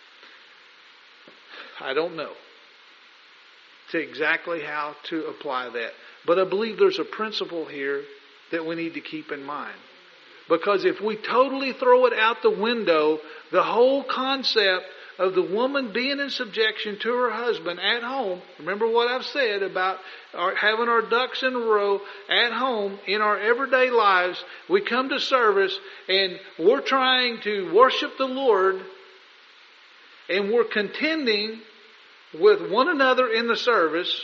I don't know to exactly how to apply that. But I believe there's a principle here that we need to keep in mind. Because if we totally throw it out the window, the whole concept of the woman being in subjection to her husband at home, remember what I've said about having our ducks in a row at home in our everyday lives. We come to service and we're trying to worship the Lord and we're contending with one another in the service.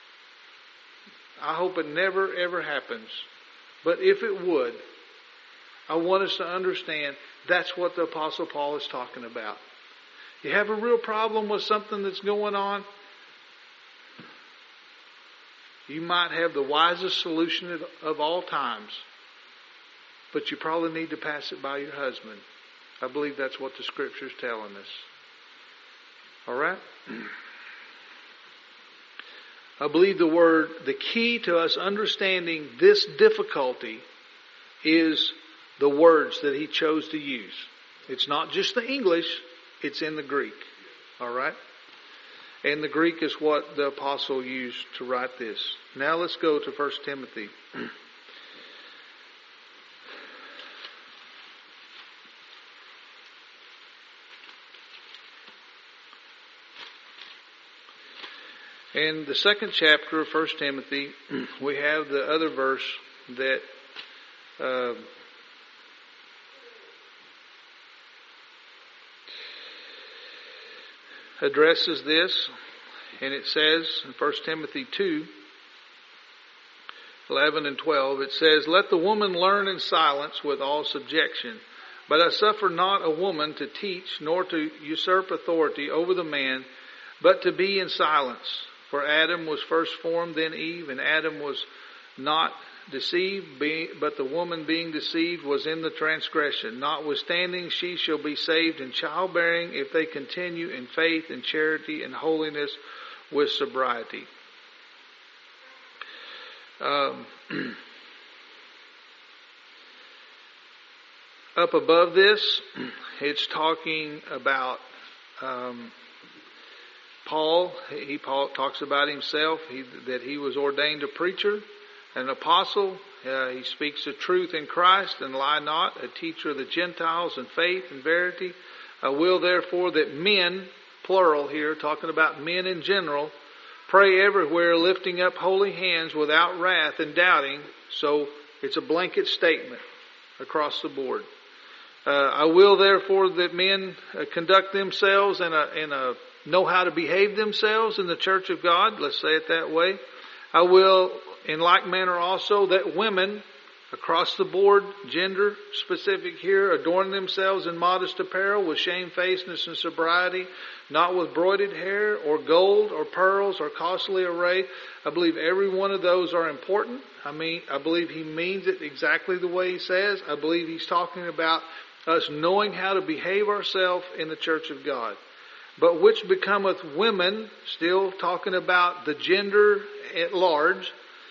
I hope it never ever happens. But if it would, I want us to understand that's what the Apostle Paul is talking about. You have a real problem with something that's going on? You might have the wisest solution of all times, but you probably need to pass it by your husband. I believe that's what the Scripture is telling us. All right? I believe the key to us understanding this difficulty is the words that he chose to use. It's not just the English, it's in the Greek. All right? And the Greek is what the apostle used to write this. Now let's go to 1 Timothy. In the second chapter of 1 Timothy, we have the other verse that addresses this, and it says in 1 Timothy 2:11 and 12, it says, "Let the woman learn in silence with all subjection. But I suffer not a woman to teach, nor to usurp authority over the man, but to be in silence. For Adam was first formed, then Eve, and Adam was not deceived, but the woman being deceived was in the transgression. Notwithstanding, she shall be saved in childbearing if they continue in faith and charity and holiness with sobriety." Up above this, it's talking about Paul. Paul talks about himself, that he was ordained a preacher, an apostle. He speaks the truth in Christ and lie not, a teacher of the Gentiles in faith and verity. I will therefore that men, plural here, talking about men in general, pray everywhere, lifting up holy hands without wrath and doubting. So it's a blanket statement across the board. I will therefore that men conduct themselves and know how to behave themselves in the church of God. Let's say it that way. I will in like manner also that women across the board, gender specific here, adorn themselves in modest apparel with shamefacedness and sobriety, not with broided hair or gold or pearls or costly array. I believe every one of those are important. I believe he means it exactly the way he says. I believe he's talking about us knowing how to behave ourselves in the church of God. But which becometh women, still talking about the gender at large,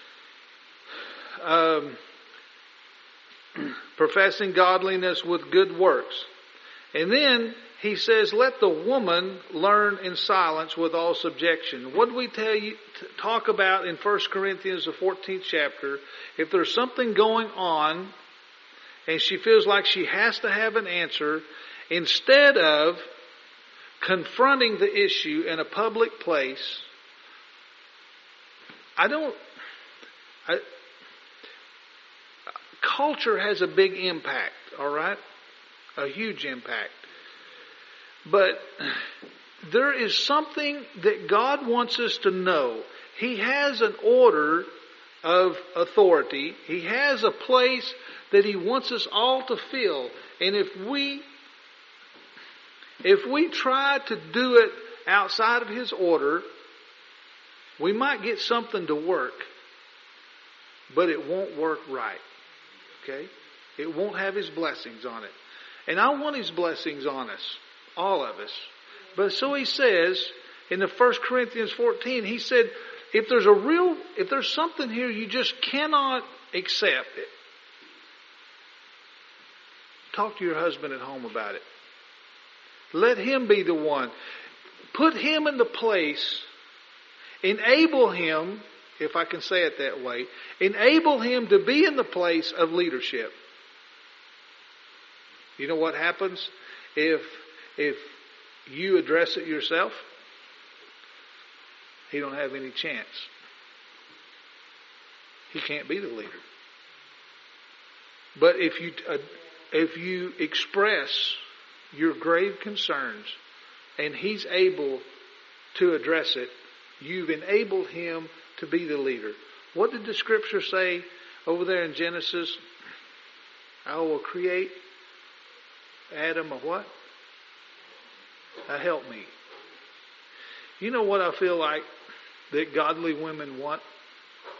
professing godliness with good works. And then he says, let the woman learn in silence with all subjection. What did we talk about in 1 Corinthians, the 14th chapter? If there's something going on and she feels like she has to have an answer, instead of confronting the issue in a public place, culture has a big impact, all right? A huge impact. But there is something that God wants us to know. He has an order of authority. He has a place that He wants us all to fill. And if we try to do it outside of His order, we might get something to work, but it won't work right. Okay? It won't have His blessings on it. And I want His blessings on us, all of us. But so He says in the 1 Corinthians 14, He said, if there's something here you just cannot accept, talk to your husband at home about it. Let him be the one. Put him in the place. Enable him, if I can say it that way, enable him to be in the place of leadership. You know what happens if you address it yourself? He don't have any chance. He can't be the leader. But if you express your grave concerns and he's able to address it, you've enabled him to be the leader. What did the scripture say over there in Genesis? I will create Adam a what? A helpmeet. You know what I feel like that godly women want?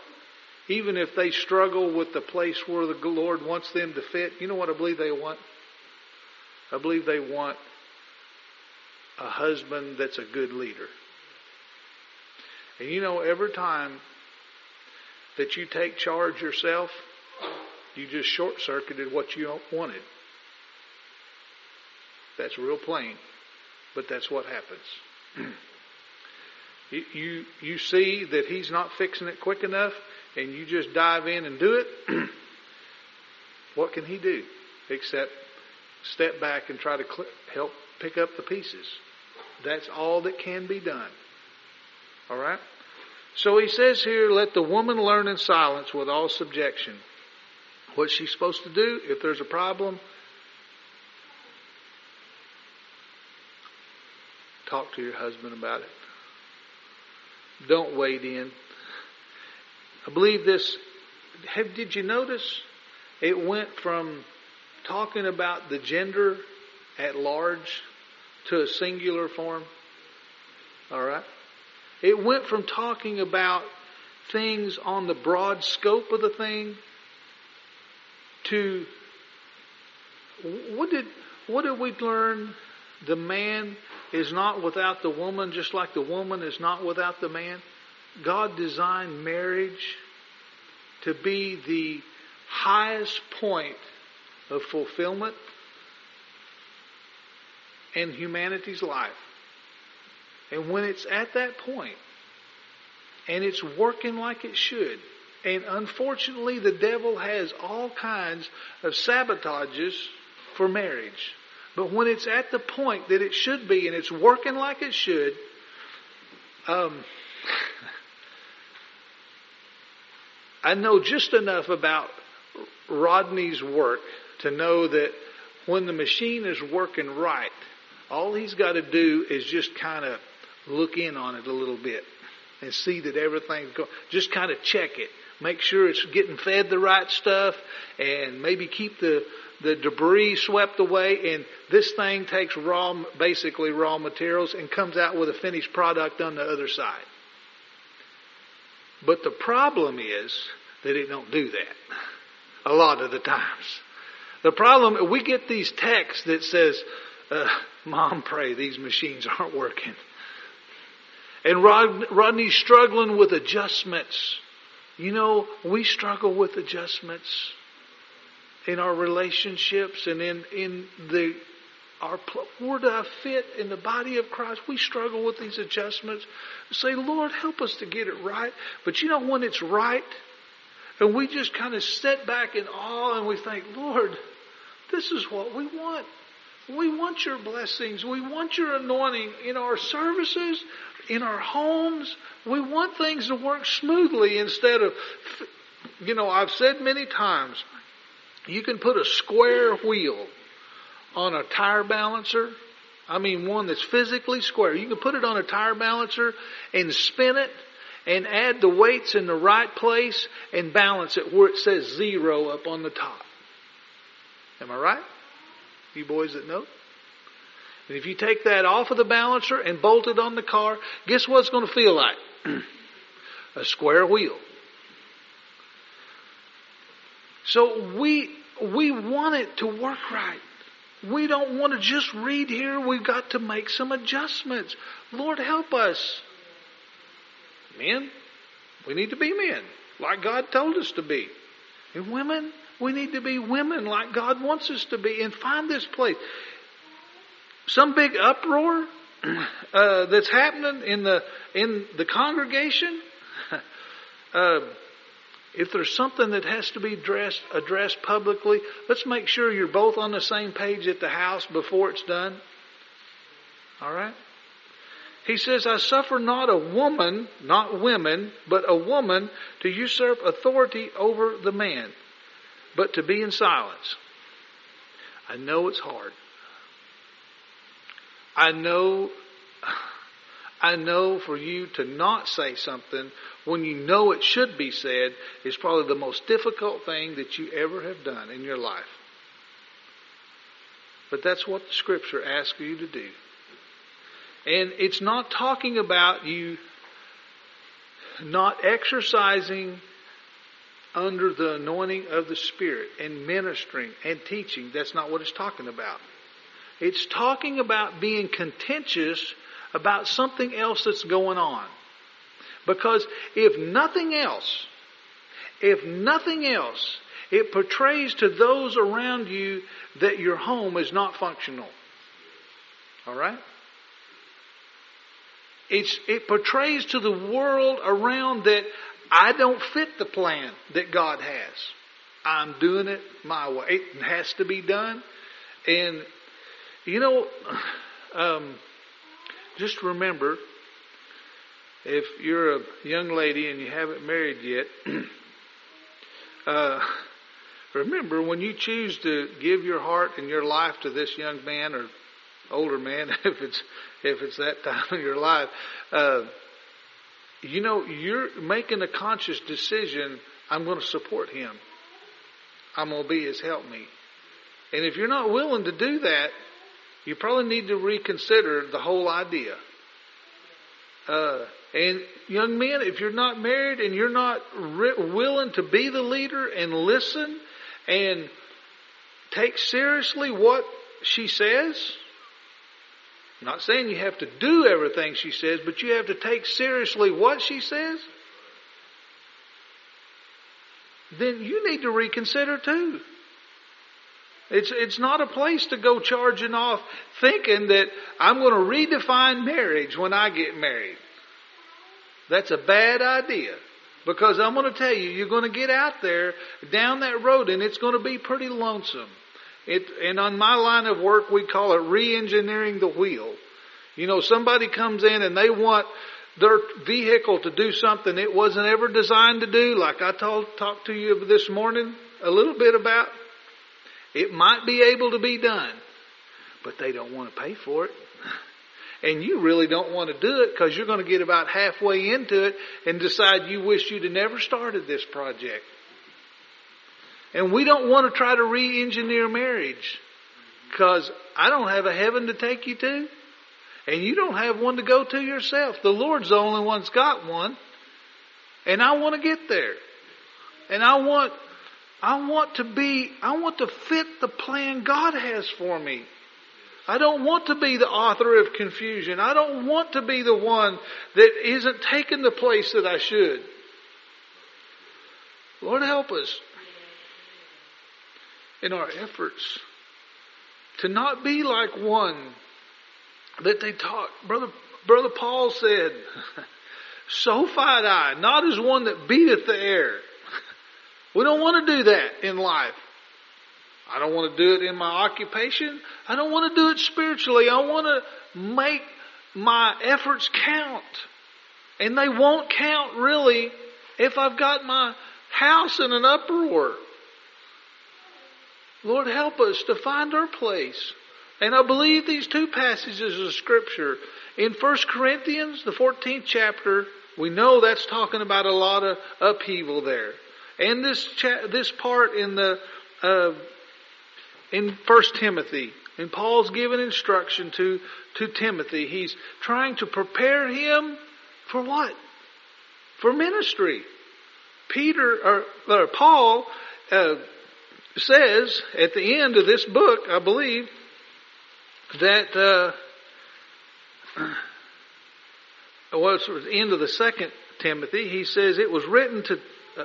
even if they struggle with the place where the Lord wants them to fit, you know what I believe they want? I believe they want a husband that's a good leader. And you know, every time that you take charge yourself, you just short-circuited what you wanted. That's real plain, but that's what happens. You see that he's not fixing it quick enough, and you just dive in and do it. What can he do except step back and try to help pick up the pieces? That's all that can be done. All right? So he says here, let the woman learn in silence with all subjection. What's she supposed to do if there's a problem? Talk to your husband about it. Don't wade in. I believe this. Did you notice it went from talking about the gender at large to a singular form? All right. It went from talking about things on the broad scope of the thing to what did we learn? The man is not without the woman, just like the woman is not without the man. God designed marriage to be the highest point of fulfillment in humanity's life. And when it's at that point, and it's working like it should, and unfortunately the devil has all kinds of sabotages for marriage. But when it's at the point that it should be, and it's working like it should, I know just enough about Rodney's work to know that when the machine is working right, all he's got to do is just kind of look in on it a little bit and see that everything's going. Just kind of check it. Make sure it's getting fed the right stuff, and maybe keep the debris swept away. And this thing takes basically raw materials and comes out with a finished product on the other side. But the problem is that it don't do that a lot of the times. The problem, we get these texts that says, Mom, pray these machines aren't working. And Rodney's struggling with adjustments. You know, we struggle with adjustments in our relationships and where do I fit in the body of Christ? We struggle with these adjustments. Say, Lord, help us to get it right. But you know, when it's right, and we just kind of sit back in awe and we think, Lord, this is what we want. We want your blessings. We want your anointing in our services, in our homes. We want things to work smoothly instead of, I've said many times, you can put a square wheel on a tire balancer. I mean, one that's physically square. You can put it on a tire balancer and spin it and add the weights in the right place and balance it where it says 0 up on the top. Am I right? You boys that know? And if you take that off of the balancer and bolt it on the car, guess what it's going to feel like? A square wheel. So we want it to work right. We don't want to just read here. We've got to make some adjustments. Lord, help us. Men, we need to be men like God told us to be. And women, we need to be women like God wants us to be and find this place. Some big uproar that's happening in the congregation. If there's something that has to be addressed publicly, let's make sure you're both on the same page at the house before it's done. All right? He says, I suffer not a woman, not women, but a woman to usurp authority over the man, but to be in silence. I know it's hard. I know for you to not say something when you know it should be said is probably the most difficult thing that you ever have done in your life. But that's what the Scripture asks you to do. And it's not talking about you not exercising under the anointing of the Spirit and ministering and teaching. That's not what it's talking about. It's talking about being contentious about something else that's going on. Because if nothing else, it portrays to those around you that your home is not functional. All right? It portrays to the world around that I don't fit the plan that God has. I'm doing it my way. It has to be done. And, just remember, if you're a young lady and you haven't married yet, remember when you choose to give your heart and your life to this young man or older man, if it's that time of your life, you're making a conscious decision. I'm going to support him. I'm going to be his helpmeet. And if you're not willing to do that, you probably need to reconsider the whole idea. And young men, if you're not married and you're not willing to be the leader and listen and take seriously what she says, I'm not saying you have to do everything she says, but you have to take seriously what she says, then you need to reconsider too. It's not a place to go charging off thinking that I'm going to redefine marriage when I get married. That's a bad idea. Because I'm going to tell you, you're going to get out there down that road and it's going to be pretty lonesome. And on my line of work, we call it re-engineering the wheel. Somebody comes in and they want their vehicle to do something it wasn't ever designed to do, like I talked to you this morning a little bit about. It might be able to be done, but they don't want to pay for it. And you really don't want to do it because you're going to get about halfway into it and decide you wish you'd have never started this project. And we don't want to try to re-engineer marriage because I don't have a heaven to take you to. And you don't have one to go to yourself. The Lord's the only one's got one. And I want to get there. And I want to fit the plan God has for me. I don't want to be the author of confusion. I don't want to be the one that isn't taking the place that I should. Lord, help us in our efforts to not be like one that they taught. Brother Paul said, so fight I, not as one that beateth the air. We don't want to do that in life. I don't want to do it in my occupation. I don't want to do it spiritually. I want to make my efforts count. And they won't count really if I've got my house in an uproar. Lord, help us to find our place. And I believe these two passages of Scripture in 1 Corinthians, the 14th chapter, we know that's talking about a lot of upheaval there. And this part in in 1 Timothy, and Paul's given instruction to Timothy. He's trying to prepare him for what? For ministry. Paul says at the end of this book, I believe, that it's the end of the 2nd Timothy. He says it was written to.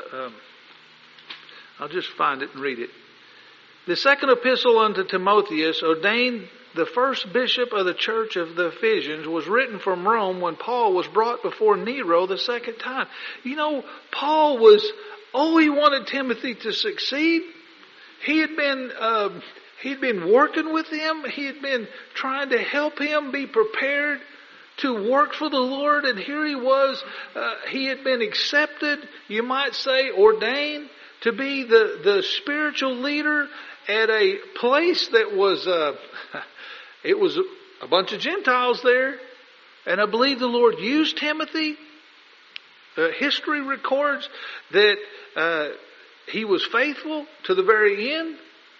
I'll just find it and read it. The second epistle unto Timotheus, ordained the first bishop of the church of the Ephesians, was written from Rome when Paul was brought before Nero the second time. Paul he wanted Timothy to succeed. He'd been working with him. He had been trying to help him be prepared to work for the Lord. And here he was. He had been accepted, you might say, ordained to be the spiritual leader at a place that was, it was a bunch of Gentiles there. And I believe the Lord used Timothy. History records that he was faithful to the very end.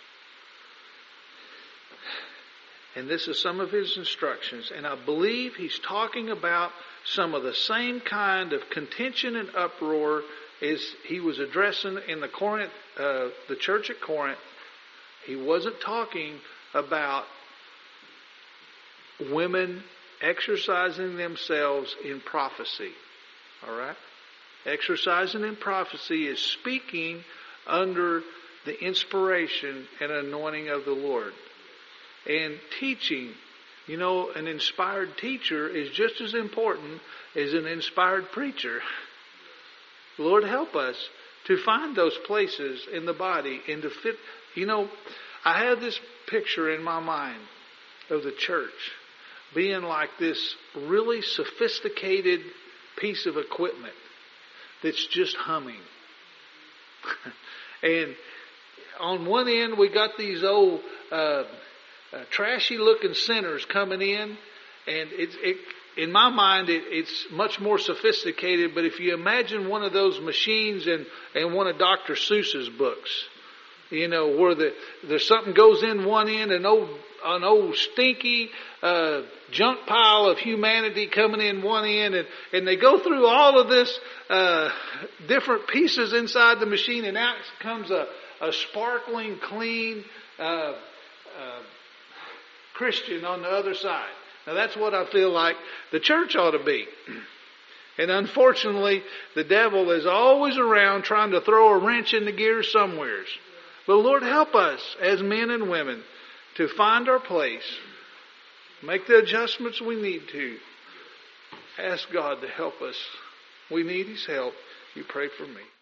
And this is some of his instructions. And I believe he's talking about some of the same kind of contention and uproar is he was addressing in the church at Corinth. He wasn't talking about women exercising themselves in prophecy. All right? Exercising in prophecy is speaking under the inspiration and anointing of the Lord. And teaching, an inspired teacher is just as important as an inspired preacher. Lord, help us to find those places in the body and to fit. I have this picture in my mind of the church being like this really sophisticated piece of equipment that's just humming. And on one end we got these old trashy looking sinners coming in, and in my mind it's much more sophisticated. But if you imagine one of those machines and one of Dr. Seuss's books, where there's something goes in one end, an old stinky junk pile of humanity coming in one end, and they go through all of this different pieces inside the machine, and out comes a sparkling, clean Christian on the other side. Now that's what I feel like the church ought to be. And unfortunately, the devil is always around trying to throw a wrench in the gears somewheres. But Lord, help us as men and women to find our place, make the adjustments we need to, ask God to help us. We need His help. You pray for me.